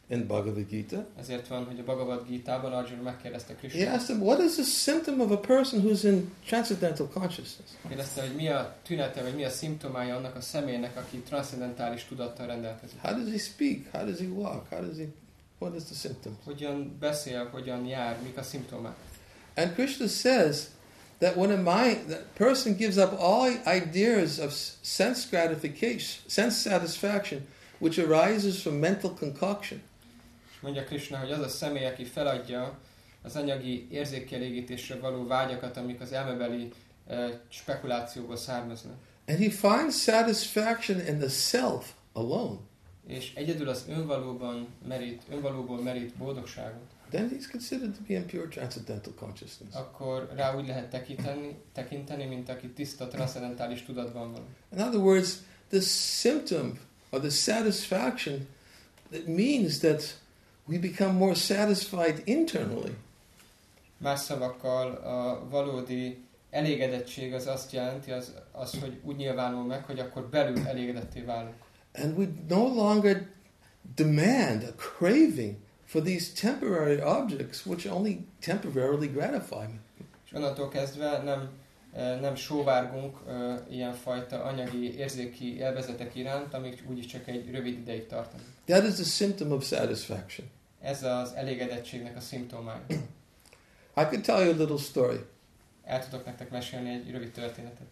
in Bhagavad Gita. Ezért van, hogy a Bhagavad Gitában Arjuna megkérdezte He Krishnát. asked him, what is the symptom of a person who's in transcendental consciousness? Kérdezte, hogy mi a tünete, vagy mi a szimptomája annak a személynek, aki transzcendentális tudattal rendelkezik. How does he speak? How does he walk? What is the symptom? Hogyan beszél, hogyan jár, mik a szimptomák. And Krishna says that when that person gives up all ideas of sense gratification, sense satisfaction, which arises from mental concoction. És mondja Krishna, hogy az a személy, aki feladja az anyagi érzékkielégítésre való vágyakat, amik az elmebeli spekulációból származnak. And he finds satisfaction in the self alone. És egyedül az önvalóból merít boldogságot. Then he's considered to be in pure transcendental consciousness. Akkor rá úgy lehet tekinteni, mint aki tiszta transzcendentális tudatban van. In other words, the symptom or the satisfaction, that means that we become more satisfied internally. Más szavakkal a valódi elégedettség az azt jelenti, az, hogy úgy nyilvánul meg, hogy akkor belül elégedetté válunk. And we no longer demand a craving for these temporary objects which only temporarily gratify me. És onnantól kezdve nem sóvárgunk ilyenfajta anyagi, érzéki élvezetek iránt, amik úgyis csak egy rövid ideig tartanak. That is the symptom of satisfaction. Ez az elégedettségnek a szimptomája. I could tell you a little story. El tudok nektek mesélni egy rövid történetet.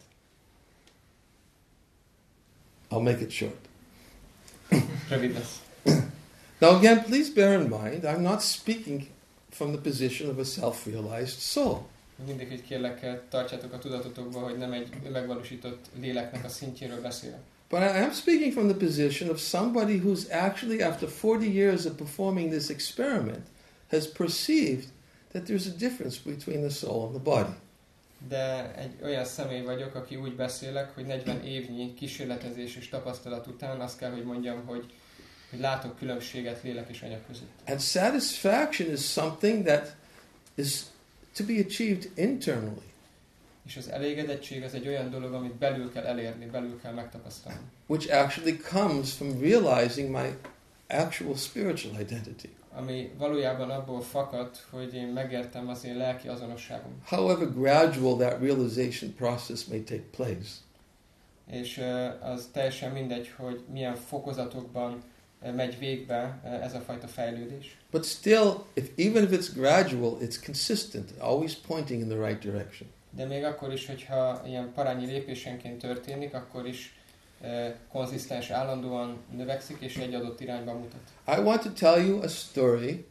I'll make it short. Rövid lesz. Now again, please bear in mind, I'm not speaking from the position of a self-realized soul. Mindig, hogy kérlek, tartsátok a tudatotokba, hogy nem egy megvalósított léleknek a szintjéről beszélek. But I am speaking from the position of somebody who's actually, after 40 years of performing this experiment, has perceived that there's a difference between the soul and the body. De egy olyan személy vagyok, aki úgy beszélek, hogy 40 évnyi kísérletezés és tapasztalat után azt kell, hogy mondjam, hogy látok különbséget lélek és anyag között. And satisfaction is something that is to be achieved internally. És az elégedettség az egy olyan dolog, amit belül kell elérni, belül kell megtapasztalni. Which actually comes from realizing my actual spiritual identity. Ami valójában abból fakad, hogy én megértem az én lelki azonosságom. However gradual that realization process may take place. És az teljesen mindegy, hogy milyen fokozatokban megy végbe ez a fajta fejlődés. But still, even if it's gradual, it's consistent, always pointing in the right direction. De még akkor is, hogyha ilyen parányi lépésenként történik, akkor is konzisztens, állandóan növekszik, és egy adott irányba mutat. I want to tell you a story.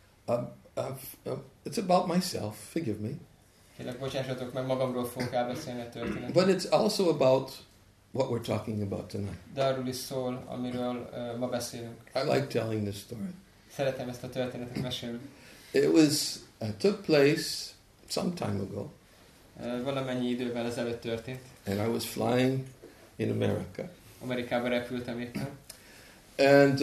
It's about myself, forgive me. Kérlek, bocsássatok meg, magamról fogok elbeszélni a történetet. But it's also about what we're talking about tonight. De arról is szól, amiről ma beszélünk. I like telling this story. Szeretem ezt a történetet mesélni. It took place some time ago. Valamennyi idővel ezelőtt történt. And I was flying in America. Amerikába repültem éppen. And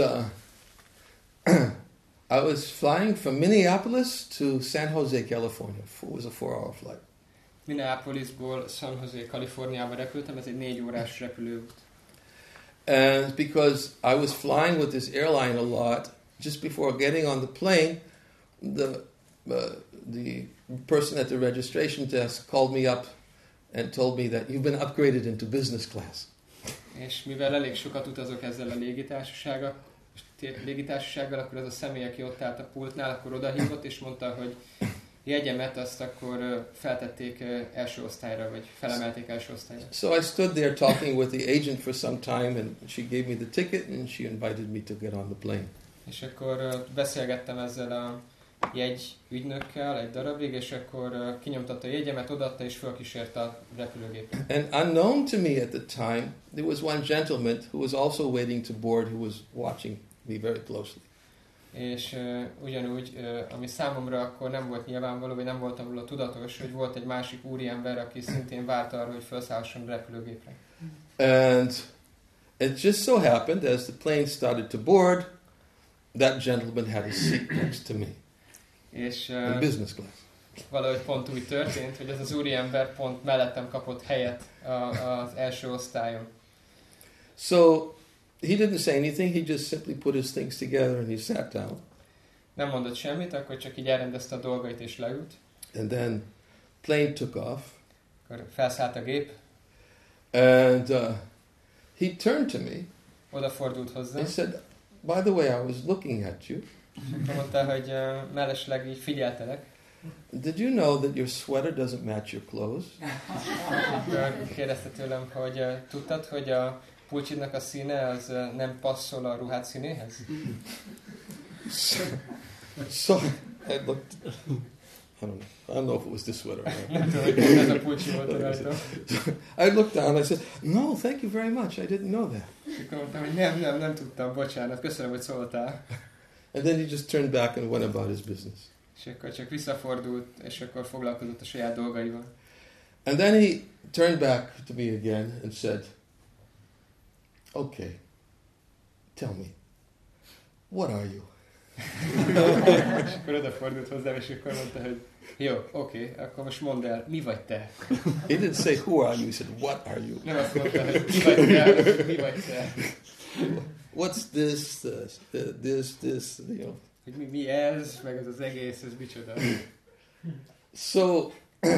I was flying from Minneapolis to San Jose, California. It was a 4-hour flight. Minneapolisból San Jose, Kaliforniába repültem, ez egy 4 órás repülő volt. And because I was flying with this airline a lot, just before getting on the plane, the person at the registration desk called me up and told me that you've been upgraded into business class. És mivel elég sokat utazok ezzel a légitársasággal, akkor ez a személy, aki ott állt a pultnál, akkor odahívott, és mondta, hogy jegyemet azt akkor feltették első osztályra, vagy felemelték első osztályra. So I stood there talking with the agent for some time, and she gave me the ticket, and she invited me to get on the plane. És akkor beszélgettem ezzel a jegyügynökkel egy darabig, és akkor kinyomtatta a jegyemet, odaadta, és fölkísérte a repülőgépet. And unknown to me at the time, there was one gentleman who was also waiting to board, who was watching me very closely. És ugyanúgy, ami számomra akkor nem volt nyilvánvaló, vagy nem voltam róla tudatos, hogy volt egy másik úriember, aki szintén várta arra, hogy felszállhasson a repülőgépre. And it just so happened, as the plane started to board, that gentleman had a seat next to me. És in business class. Valahogy pont úgy történt, hogy ez az úriember pont mellettem kapott helyet az első osztályon. So he didn't say anything. He just simply put his things together and he sat down. Nem mondott semmit, akkor csak így elrendezte a dolgait és leült. And then plane took off. Akkor felszállt a gép. And he turned to me. Odafordult hozzá. He said, by the way, I was looking at you. Akkor mondta, hogy mellesleg így figyeltelek. Did you know that your sweater doesn't match your clothes? Akkor kérdezte tőlem, hogy tudtad, hogy a pulcsidnak a színe az nem passzol a ruhád színéhez? So I looked. I don't know if it was the sweater. Nem tudom, hogy ez a pulcsi volt rajta. I looked down and I said, no, thank you very much. I didn't know that. Akkor mondtam, hogy nem tudtam, bocsánat, köszönöm, hogy szóltál. And then he just turned back and went about his business. És akkor csak visszafordult, és akkor foglalkozott a saját dolgaival. And then he turned back to me again and said, okay, tell me, what are you? És akkor odafordult hozzám, és akkor mondta, hogy jó, oké, akkor most mondd el, mi vagy te? He didn't say, who are you? He said, what are you? Nem azt mondta, hogy mi vagy te, mi vagy te? What's this, this, you know. Hogy mi ez, meg ez az egész, ez micsoda. So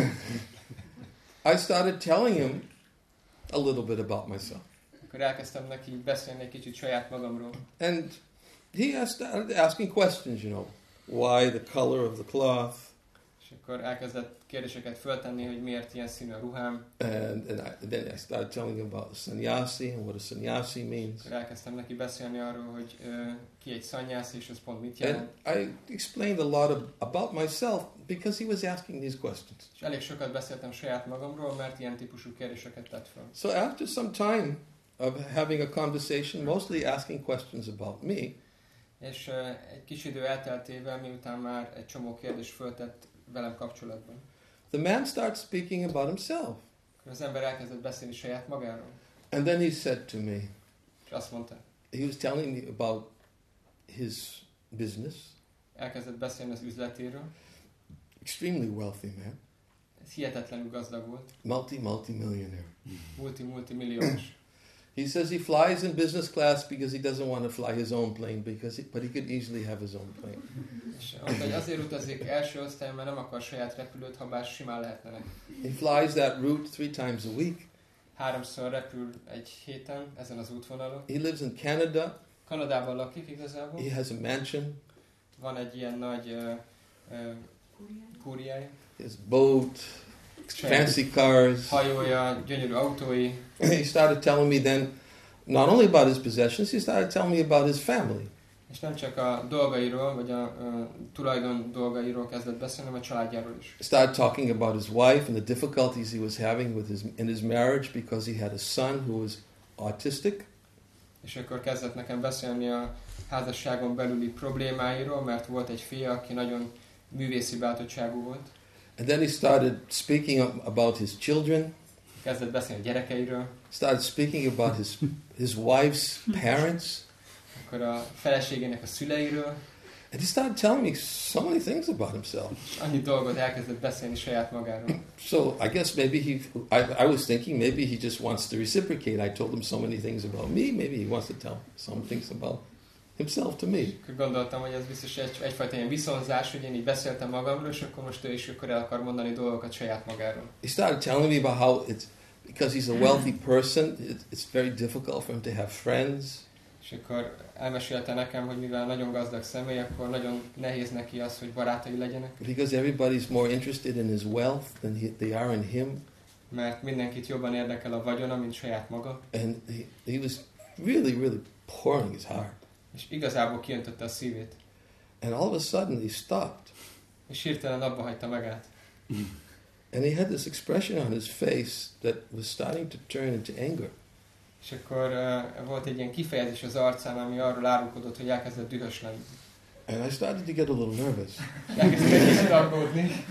I started telling him a little bit about myself. Akkor elkezdtem neki beszélni egy kicsit saját magamról. And he started asking questions, you know. Why the color of the cloth? És akkor elkezdett kérdéseket föltenni, hogy miért ilyen színű a ruhám. And then I started telling him about sannyasi and what a sannyasi means. Akkor elkezdtem neki beszélni arról, hogy ki egy szannyász, és ez pont mit jelent. And I explained a lot about myself because he was asking these questions. És elég sokat beszéltem saját magamról, mert ilyen típusú kérdéseket tett fel. So after some time of having a conversation, mostly asking questions about me, és egy kis idő elteltével, miután már egy csomó kérdést föltett velem kapcsolatban, the man starts speaking about himself. akkor az ember elkezdett beszélni saját magáról. And then he said to me, És azt mondta, he was telling me about his business. elkezdett beszélni az üzletéről. Extremely wealthy man. Ez hihetetlenül gazdag volt. Multi-millionaire. Multi-milliós. He says he flies in business class because he doesn't want to fly his own plane, but he could easily have his own plane. És mondta, hogy azért utazik első osztályon, mert nem akar saját repülőt, ha bár simán lehetne neki. He flies that route 3 times a week. 3-szor repül egy héten ezen az útvonalon. He lives in Canada. Kanadában lakik igazából. He has a mansion. Van egy ilyen nagy kúriája. He has a boat, fancy cars. Hajója, gyönyörű autói. He started telling me then, not only about his possessions, he started telling me about his family. És nem csak a dolgairól, vagy a tulajdon dolgairól kezdett beszélni, hanem a családjáról is. He started talking about his wife and the difficulties he was having in his marriage because he had a son who was autistic. És akkor kezdett nekem beszélni a házasságon belüli problémáiról, mert volt egy fia, aki nagyon művészi beállítottságú volt. And then he started speaking about his children. Kezdett beszélni a gyerekeiről. Started speaking about his wife's parents. Akkor a feleségének a szüleiről. And he started telling me so many things about himself. Annyi dolgot elkezdett beszélni saját magáról. So I guess maybe I was thinking maybe he just wants to reciprocate. I told him so many things about me. Maybe he wants to tell some things about himself to me. Akkor gondoltam, hogy ez biztos egyfajta ilyen viszonzás, hogy én így beszéltem magamról, és akkor most ő is akkor el akar mondani dolgokat saját magáról. He started telling me about how because he's a wealthy person, it's very difficult for him to have friends. És akkor elmesélte nekem, hogy mivel nagyon gazdag személy, akkor nagyon nehéz neki az, hogy barátai legyenek. Because everybody's more interested in his wealth than they are in him. Mert mindenkit jobban érdekel a vagyona, mint saját maga. And he was really pouring his heart. És igazából kiöntötte a szívét. And all of a sudden he stopped. És hirtelen abba hagyta magát. And he had this expression on his face that was starting to turn into anger. És akkor volt egy ilyen kifejezés az arcán, ami arról árulkodott, hogy elkezdett dühös lenni. And I started to get a little nervous. Elkezdett egy kicsit aggódni.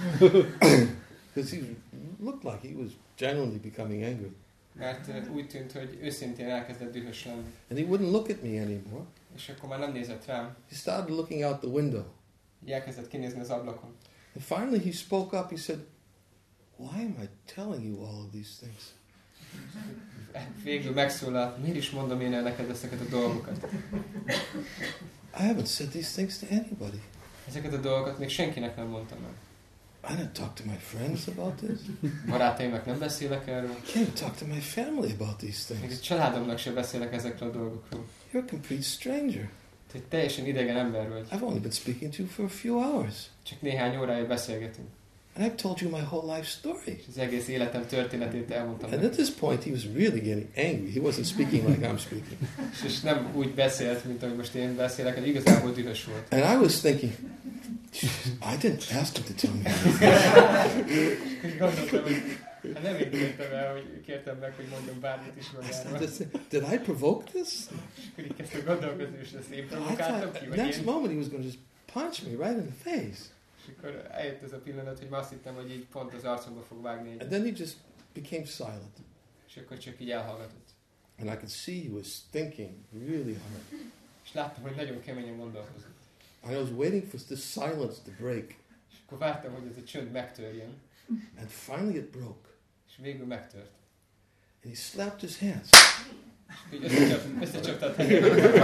Because he looked like he was genuinely becoming angry. Mert úgy tűnt, hogy őszintén elkezdett dühös lenni. And he wouldn't look at me anymore. És akkor már nem nézett rám. He started looking out the window. Így elkezdett kinézni az ablakon. And finally he spoke up. He said, "Why am I telling you all of these things?" Végül megszólal, miért is mondom én el neked ezeket a dolgokat? I haven't said these things to anybody. Ezeket a dolgokat még senkinek nem mondtam el. I don't talk to my friends about this. Barátaimnak nem beszélek erről. I can't talk to my family about these Még a things. családomnak sem beszélek ezekről a dolgokról. You're a complete stranger. Te egy teljesen idegen ember vagy. I've only been speaking to you for a few hours. Csak néhány órája beszélgetünk. And I've told you my whole life story. És az egész életem történetét elmondtam. And at this point, he was really getting angry. He wasn't speaking like I'm speaking. És nem úgy beszélt, mint ahogy most én beszélek, hanem igazából dühös volt. And I was thinking, I didn't ask him to tell me anything. És gondoltam, hogy hát nem én kértem el, hogy kértem meg, hogy mondjam bármit is magáról. Did I provoke this? És akkor így kezdtem gondolkozni, és ezt én I provokáltam thought ki, vagy next én. moment he was going to just punch me right in the face. És akkor eljött ez a pillanat, hogy már azt hittem, hogy így pont az arcomba fog vágni. And then he just became silent. És akkor csak így elhallgatott. And I could see he was thinking really hard. És láttam, hogy nagyon keményen gondolkozott. And I was waiting for this silence to break. És akkor vártam, hogy ez a csönd megtörjön. And finally it broke. És végül megtört. And he slapped his hands. Így összecsapta a tenyerét.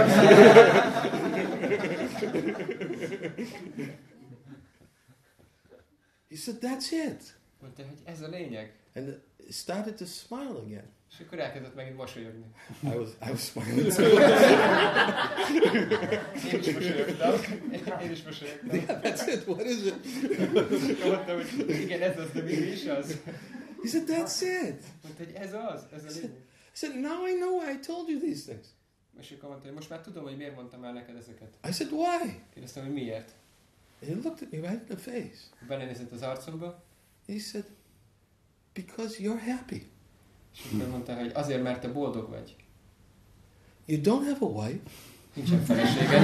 He said, that's it. Mondta, hogy ez a lényeg. And he started to smile again. És akkor elkezdett megint mosolyogni. I was smiling too. Én is mosolyogtam. Yeah, that's it. What is it? Mondtam, hogy igen, ez az, de mi is az. He said, that's it. Mondta, hogy ez a lényeg. He said, now I know why I told you these things. És akkor mondta, hogy most már tudom, hogy miért mondtam el neked ezeket. I said, why? Kérdeztem, hogy miért. And he looked at me right in the face. Belenézett az arcomba, And he said, because you're happy. és akkor mondta, hogy azért, mert te boldog vagy. You don't have a wife. Nincsen feleséged.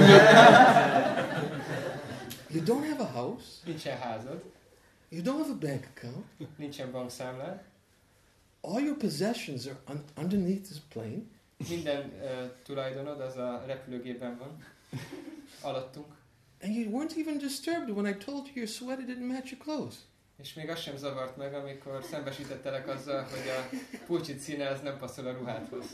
You don't have a house. Nincsen házad. You don't have a bank account. Nincsen bankszámlád. All your possessions are underneath this plane. Minden tulajdonod az a repülőgépben van. Alattunk. And you weren't even disturbed when I told you your sweater didn't match your clothes. És még az sem zavart meg, amikor szembesítettelek azzal, hogy a pulcsit színe az nem passzol a ruhádhoz.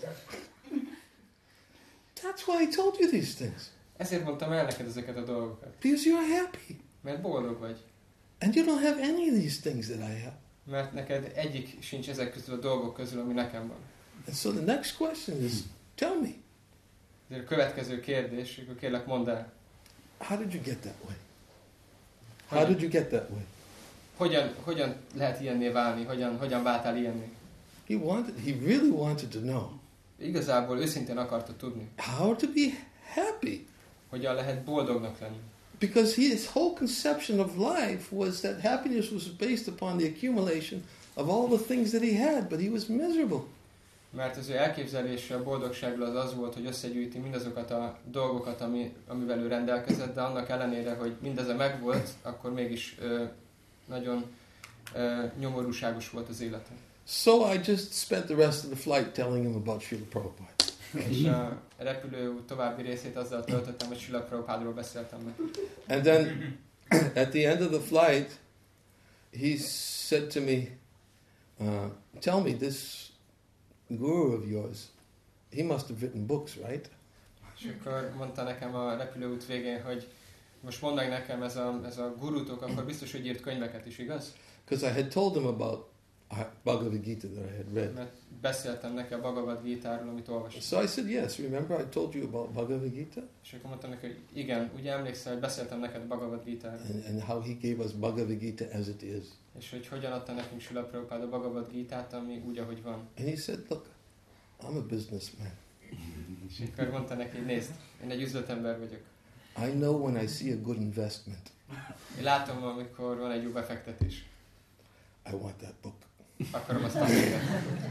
That's why I told you these things. Ezért mondtam el neked ezeket a dolgokat. Because you're happy. Mert boldog vagy. And you don't have any of these things that I have. Mert neked egyik sincs ezek közül a dolgok közül, ami nekem van. And so the next question is, tell me, Ezért a következő kérdés, akkor kérlek mondd el. how did you get that way? How did you get that way? Hogyan lehet ilyenné válni? Hogyan váltál ilyenné? He really wanted to know Igazából őszintén akarta tudni, how to be happy. hogyan lehet boldognak lenni. Because his whole conception of life was that happiness was based upon the accumulation of all the things that he had, but he was miserable. Mert az ő elképzelése a boldogságról az volt, hogy összegyűjti mindazokat a dolgokat, amivel ő rendelkezett, de annak ellenére, hogy mindeze megvolt, akkor mégis nagyon nyomorúságos volt az élete. So I just spent the rest of the flight telling him about Srila Prabhupada. És a repülő további részét azzal töltöttem, hogy Srila Prabhupádról beszéltem meg. And then at the end of the flight, he said to me, tell me, this guru of yours, he must have written books, right? És akkor mondta nekem a repülőút végén, hogy most mondd meg nekem, ez a gurutok, akkor biztos, hogy írt könyveket is, igaz? Because I had told him about Bhagavad Gita that I had read. Mert beszéltem neki a Bhagavad Gita-ról, amit olvastam. So I said, yes, remember I told you about Bhagavad Gita? És akkor mondtam neki, hogy igen, ugye emlékszel, hogy beszéltem neked a Bhagavad Gita-ról. And how he gave us Bhagavad Gita as it is. És hogy hogyan adta nekünk Srila Prabhupád a Bhagavad Gita-t, ami úgy, ahogy van. And he said, look, I'm a businessman. És akkor mondta neki, nézd, én egy üzletember vagyok. I know when I see a good investment. Én látom, amikor van egy jó befektetés. I want that book. Akarom azt a könyvet.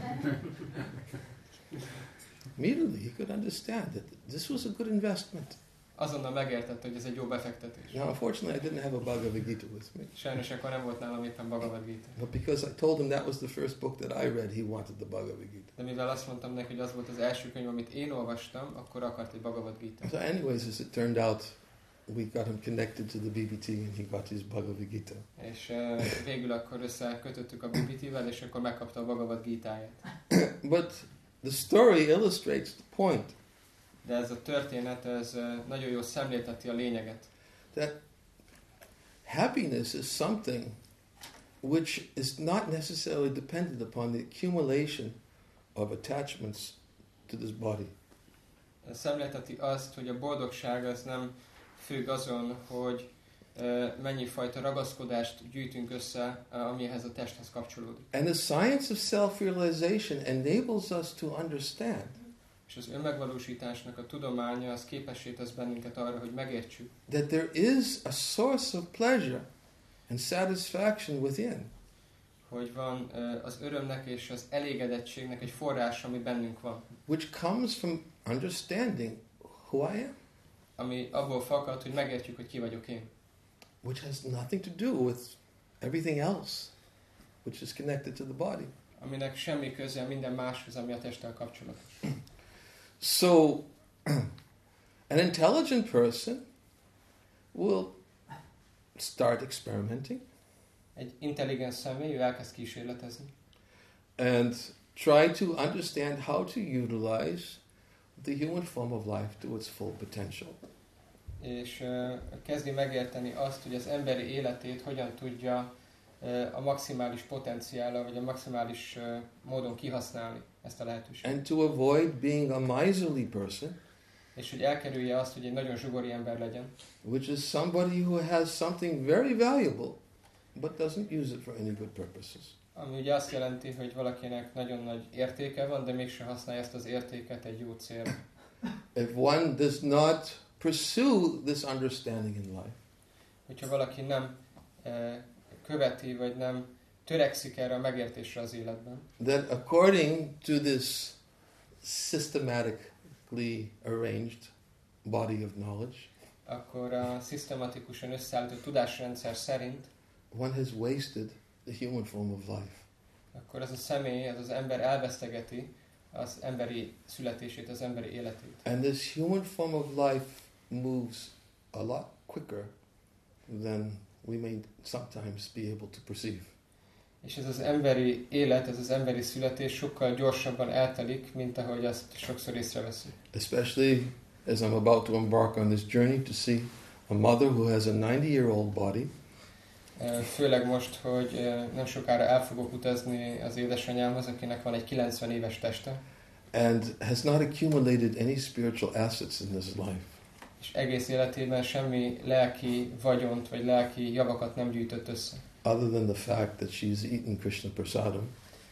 Immediately he could understand that this was a good investment. Azonnal megértette, hogy ez egy jó befektetés. Now, unfortunately, I didn't have a Bhagavad Gita with me. Sajnos akkor nem volt nálam éppen Bhagavad Gita. But because I told him that was the first book that I read, he wanted the Bhagavad Gita. De mivel azt mondtam neki, hogy az volt az első könyv, amit én olvastam, akkor akart egy Bhagavad Gita. So anyways, as it turned out, we got him connected to the BBT and he got his Bhagavad Gita. És végül akkor összekötöttük a BBT-vel, és akkor megkapta a Bhagavad Gítáját. But the story illustrates the point De ez a történet, ez nagyon jól szemlélteti a lényeget. that happiness is something which is not necessarily dependent upon the accumulation of attachments to this body. Szemlélteti azt, hogy a boldogság az nem függ azon, hogy mennyi fajta ragaszkodást gyűjtünk össze, amihez a testhez kapcsolódik. And the science of self-realization enables us to understand És az önmegvalósításnak a tudománya az képessé tesz bennünket arra, hogy megértsük, that there is a source of pleasure and satisfaction within, hogy van az örömnek és az elégedettségnek egy forrás, ami bennünk van. which comes from understanding who I am, Ami abból fakad, hogy megértjük, hogy ki vagyok én. which has nothing to do with everything else, which is connected to the body. Aminek semmi köze minden máshoz, ami a testtel kapcsolatos. So, an intelligent person will start experimenting Egy intelligens személy, ő elkezd kísérletezni, and try to understand how to utilize the human form of life to its full potential. és kezdi megérteni azt, hogy az emberi életét hogyan tudja a maximális potenciállal, vagy a maximális módon kihasználni ezt a lehetőséget. And to avoid being a miserly person, És hogy elkerülje azt, hogy egy nagyon zsugori ember legyen, which is somebody who has something very valuable but doesn't use it for any good purposes. ami ugye azt jelenti, hogy valakinek nagyon nagy értéke van, de mégse használja ezt az értéket egy jó célra. If one does not pursue this understanding in life, Hogyha valaki nem követi, vagy nem törekszik erre a megértésre az életben, then according to this systematically arranged body of knowledge, akkor a szisztematikusan összeállított tudásrendszer szerint one has wasted the human form of life. akkor az a személy, az az ember elvesztegeti az emberi születését, az emberi életét. And this human form of life moves a lot quicker than we may sometimes be able to perceive. És ez az emberi élet, ez az emberi születés sokkal gyorsabban eltelik, mint ahogy azt sokszor észreveszünk. Especially as I'm about to embark on this journey to see a mother who has a 90-year-old body, Főleg most, hogy nem sokára el fogok utazni az édesanyámhoz, akinek van egy 90 éves teste, and has not accumulated any spiritual assets in this life. és egész életében semmi lelki vagyont, vagy lelki javakat nem gyűjtött össze. Other than the fact that she's eaten Krishna prasadam,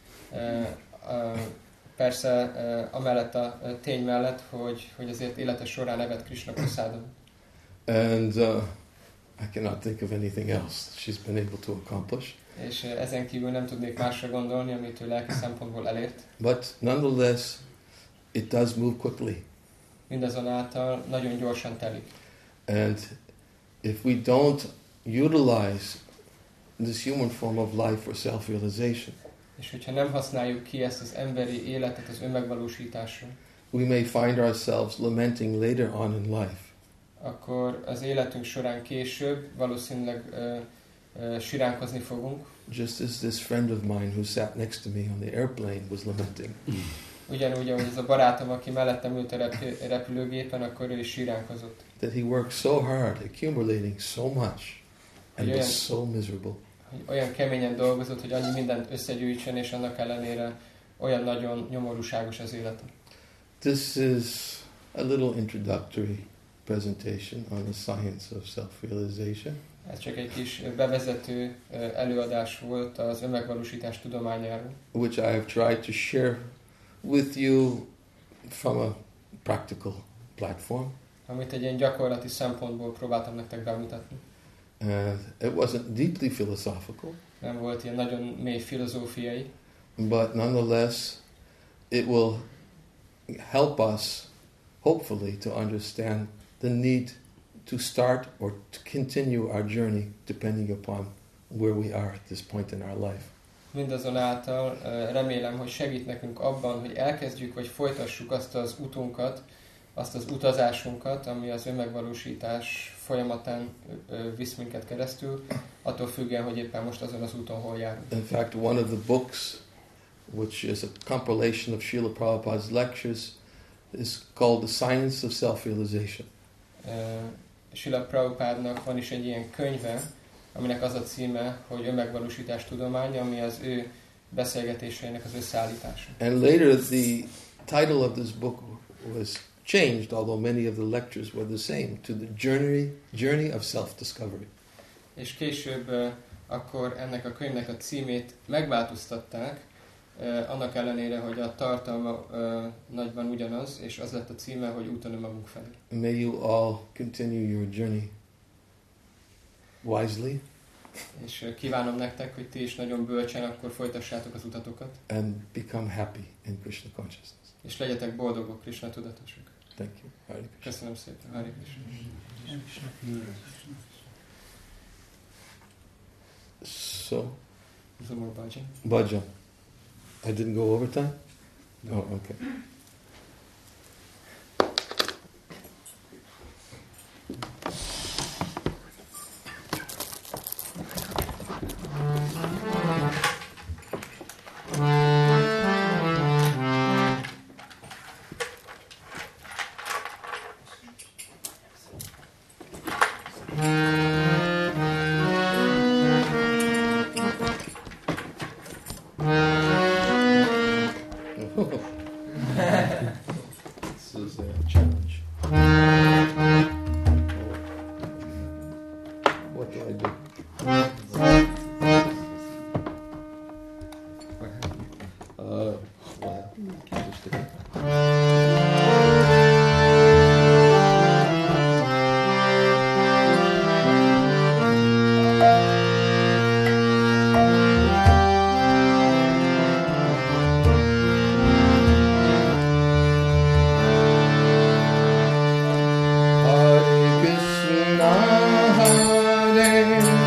Persze amellett a tény mellett, hogy azért élete során evett Krishna prasadam. and I cannot think of anything else she's been able to accomplish. És ezen kívül nem tudnék másra gondolni, amit ő lelki szempontból elért. But nonetheless, it does move quickly. Mindazonáltal nagyon gyorsan telik. And if we don't utilize this human form of life for self-realization, És hogyha nem használjuk ki ezt az emberi életet az önmegvalósításra, we may find ourselves lamenting later on in life. akkor az életünk során később valószínűleg siránkozni fogunk. Just as this friend of mine who sat next to me on the airplane was lamenting. Ugyanúgy, ahogy ez a barátom, aki mellettem ült a repülőgépen, akkor ő is siránkozott. That he worked so hard, accumulating so much, and was so miserable. Hogy olyan keményen dolgozott, hogy annyi mindent összegyűjtsen, és annak ellenére olyan nagyon nyomorúságos az élete. This is a little introductory presentation on the science of self-realization. Ez csak egy kis bevezető előadás volt az önmegvalósítás tudományáról, which I have tried to share with you from a practical platform. amit egy ilyen gyakorlati szempontból próbáltam nektek bemutatni. It wasn't deeply philosophical, Nem volt ilyen nagyon mély filozófiai, but nonetheless, it will help us, hopefully, to understand the need to start or to continue our journey depending upon where we are at this point in our life. Mindazonáltal remélem, hogy segít nekünk abban, hogy elkezdjük vagy folytassuk azt az utunkat, azt az utazásunkat, ami az önmegvalósítás folyamatán visz minket keresztül, attól függően, hogy éppen most azon az úton hol járunk. In fact, one of the books, which is a compilation of Srila Prabhupada's lectures, is called The Science of Self-Realization. Srila Prabhupádnak van is egy ilyen könyve, aminek az a címe, hogy önmegvalósítás tudománya, ami az ő beszélgetéseinek az összeállítása. And later the title of this book was changed, although many of the lectures were the same, to The Journey of Self-Discovery. És később akkor ennek a könyvnek a címét megváltoztatták, annak ellenére, hogy a tartalma nagyban ugyanaz, és az lett a címe, hogy Úton önmagunk felé. May you all continue your journey wisely És kívánom nektek, hogy ti is nagyon bölcsen akkor folytassátok az utatokat, and become happy in Krishna consciousness. és legyetek boldogok, Krishna tudatosok. Thank you. Hare Krishna. Köszönöm szépen. Hare Krishna. So, Zumor Bhajan. bhajan. I didn't go overtime? No. Oh, okay. This is a challenge. What do I do? Well, just a minute. Hare Krishna, Hare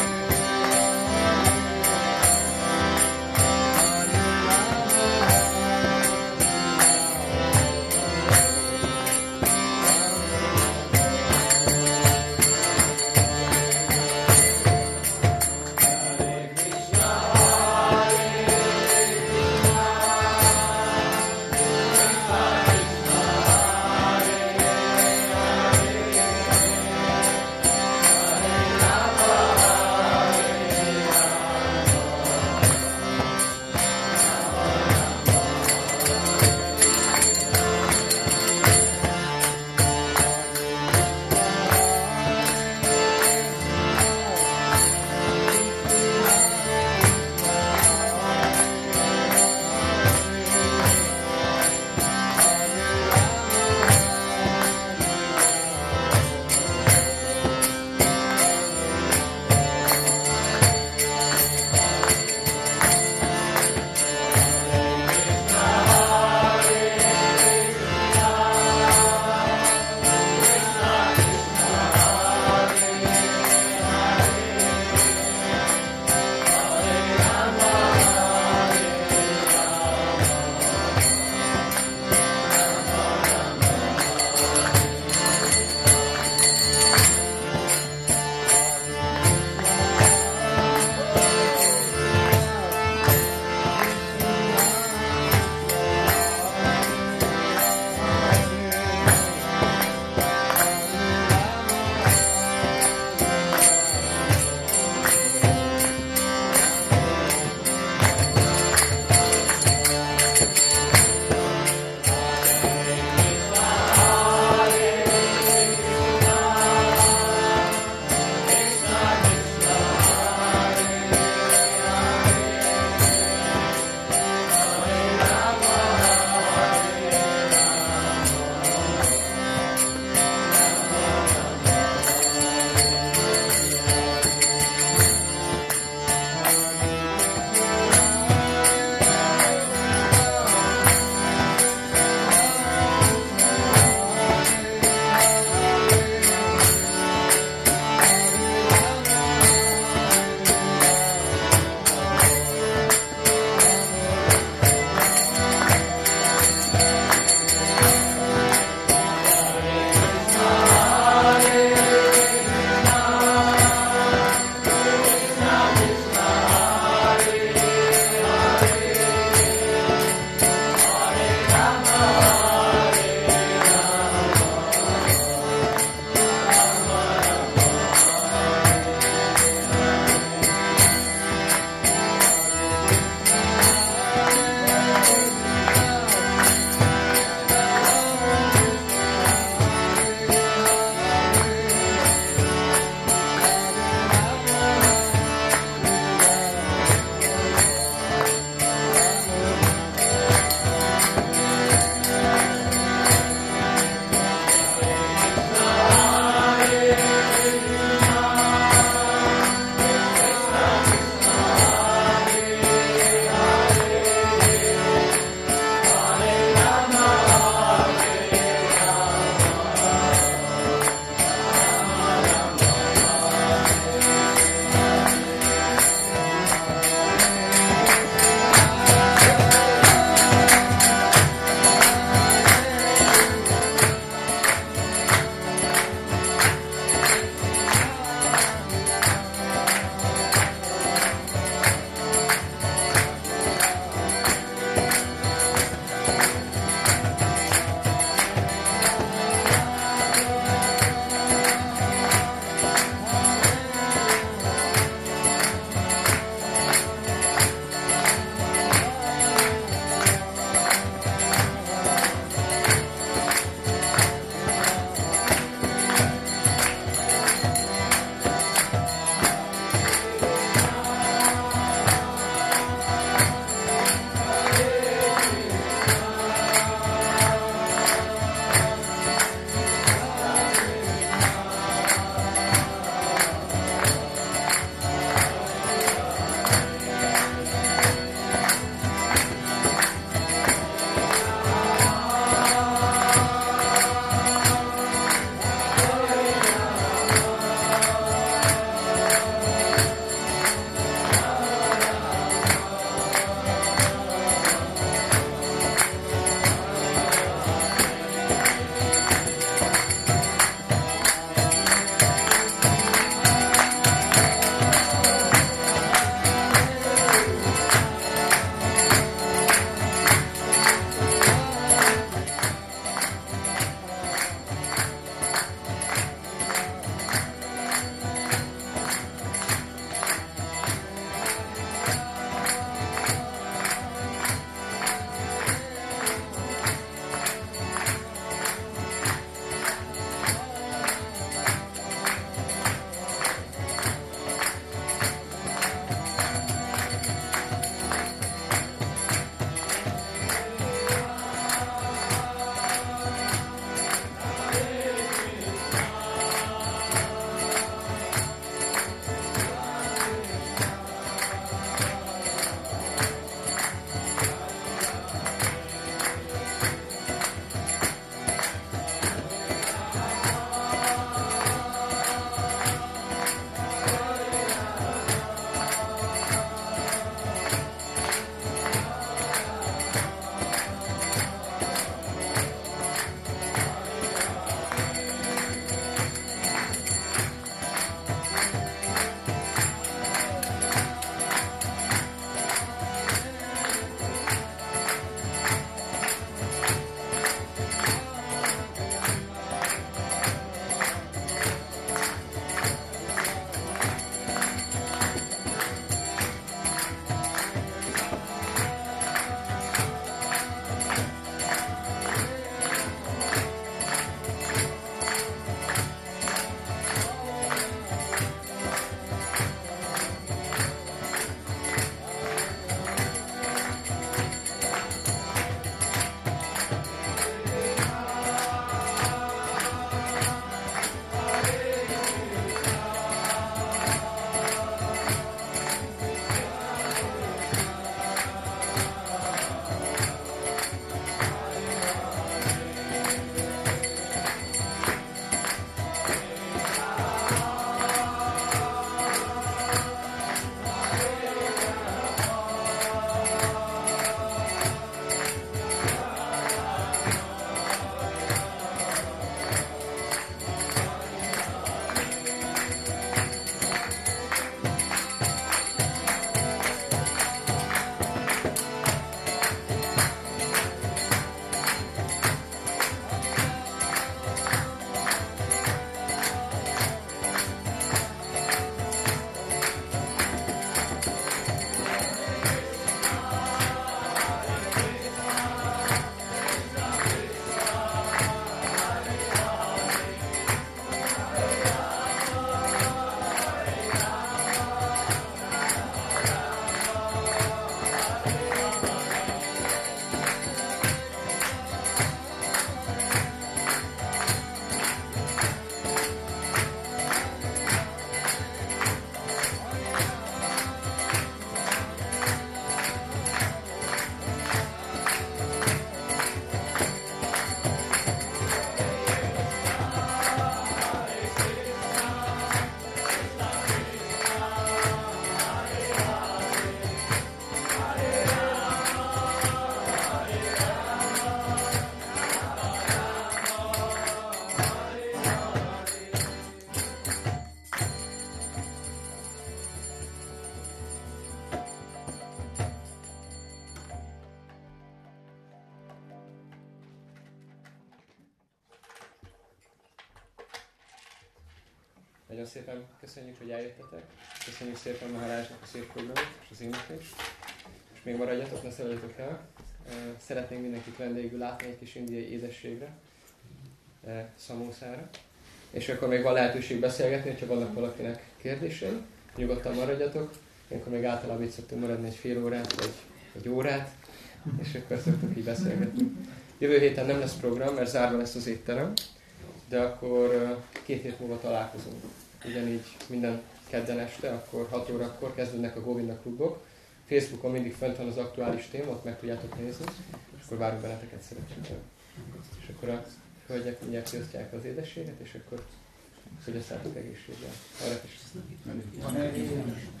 Nagyon szépen köszönjük, hogy eljöttetek. Köszönjük szépen Maharajnak a szép programot és az éneklést. És még maradjatok, ne szaladjatok el. Szeretnénk mindenkit vendégül látni egy kis indiai édességre, szamószára. És akkor még van lehetőség beszélgetni, hogyha vannak valakinek kérdései. Nyugodtan maradjatok. Ilyenkor még általában itt szoktunk maradni egy fél órát, vagy egy órát, és akkor szoktunk így beszélgetni. Jövő héten nem lesz program, mert zárva lesz az étterem, de akkor 2 hét múlva találkozunk. Ugyanígy minden kedden este, akkor 6 órakor kezdődnek a Govinda klubok. Facebookon mindig fönt van az aktuális téma, ott meg tudjátok nézni, és akkor várunk benneteket szeretettel. És akkor a hölgyek mindjárt kiosztják az édességet, és akkor fogyaszátok egészséggel. Arra is.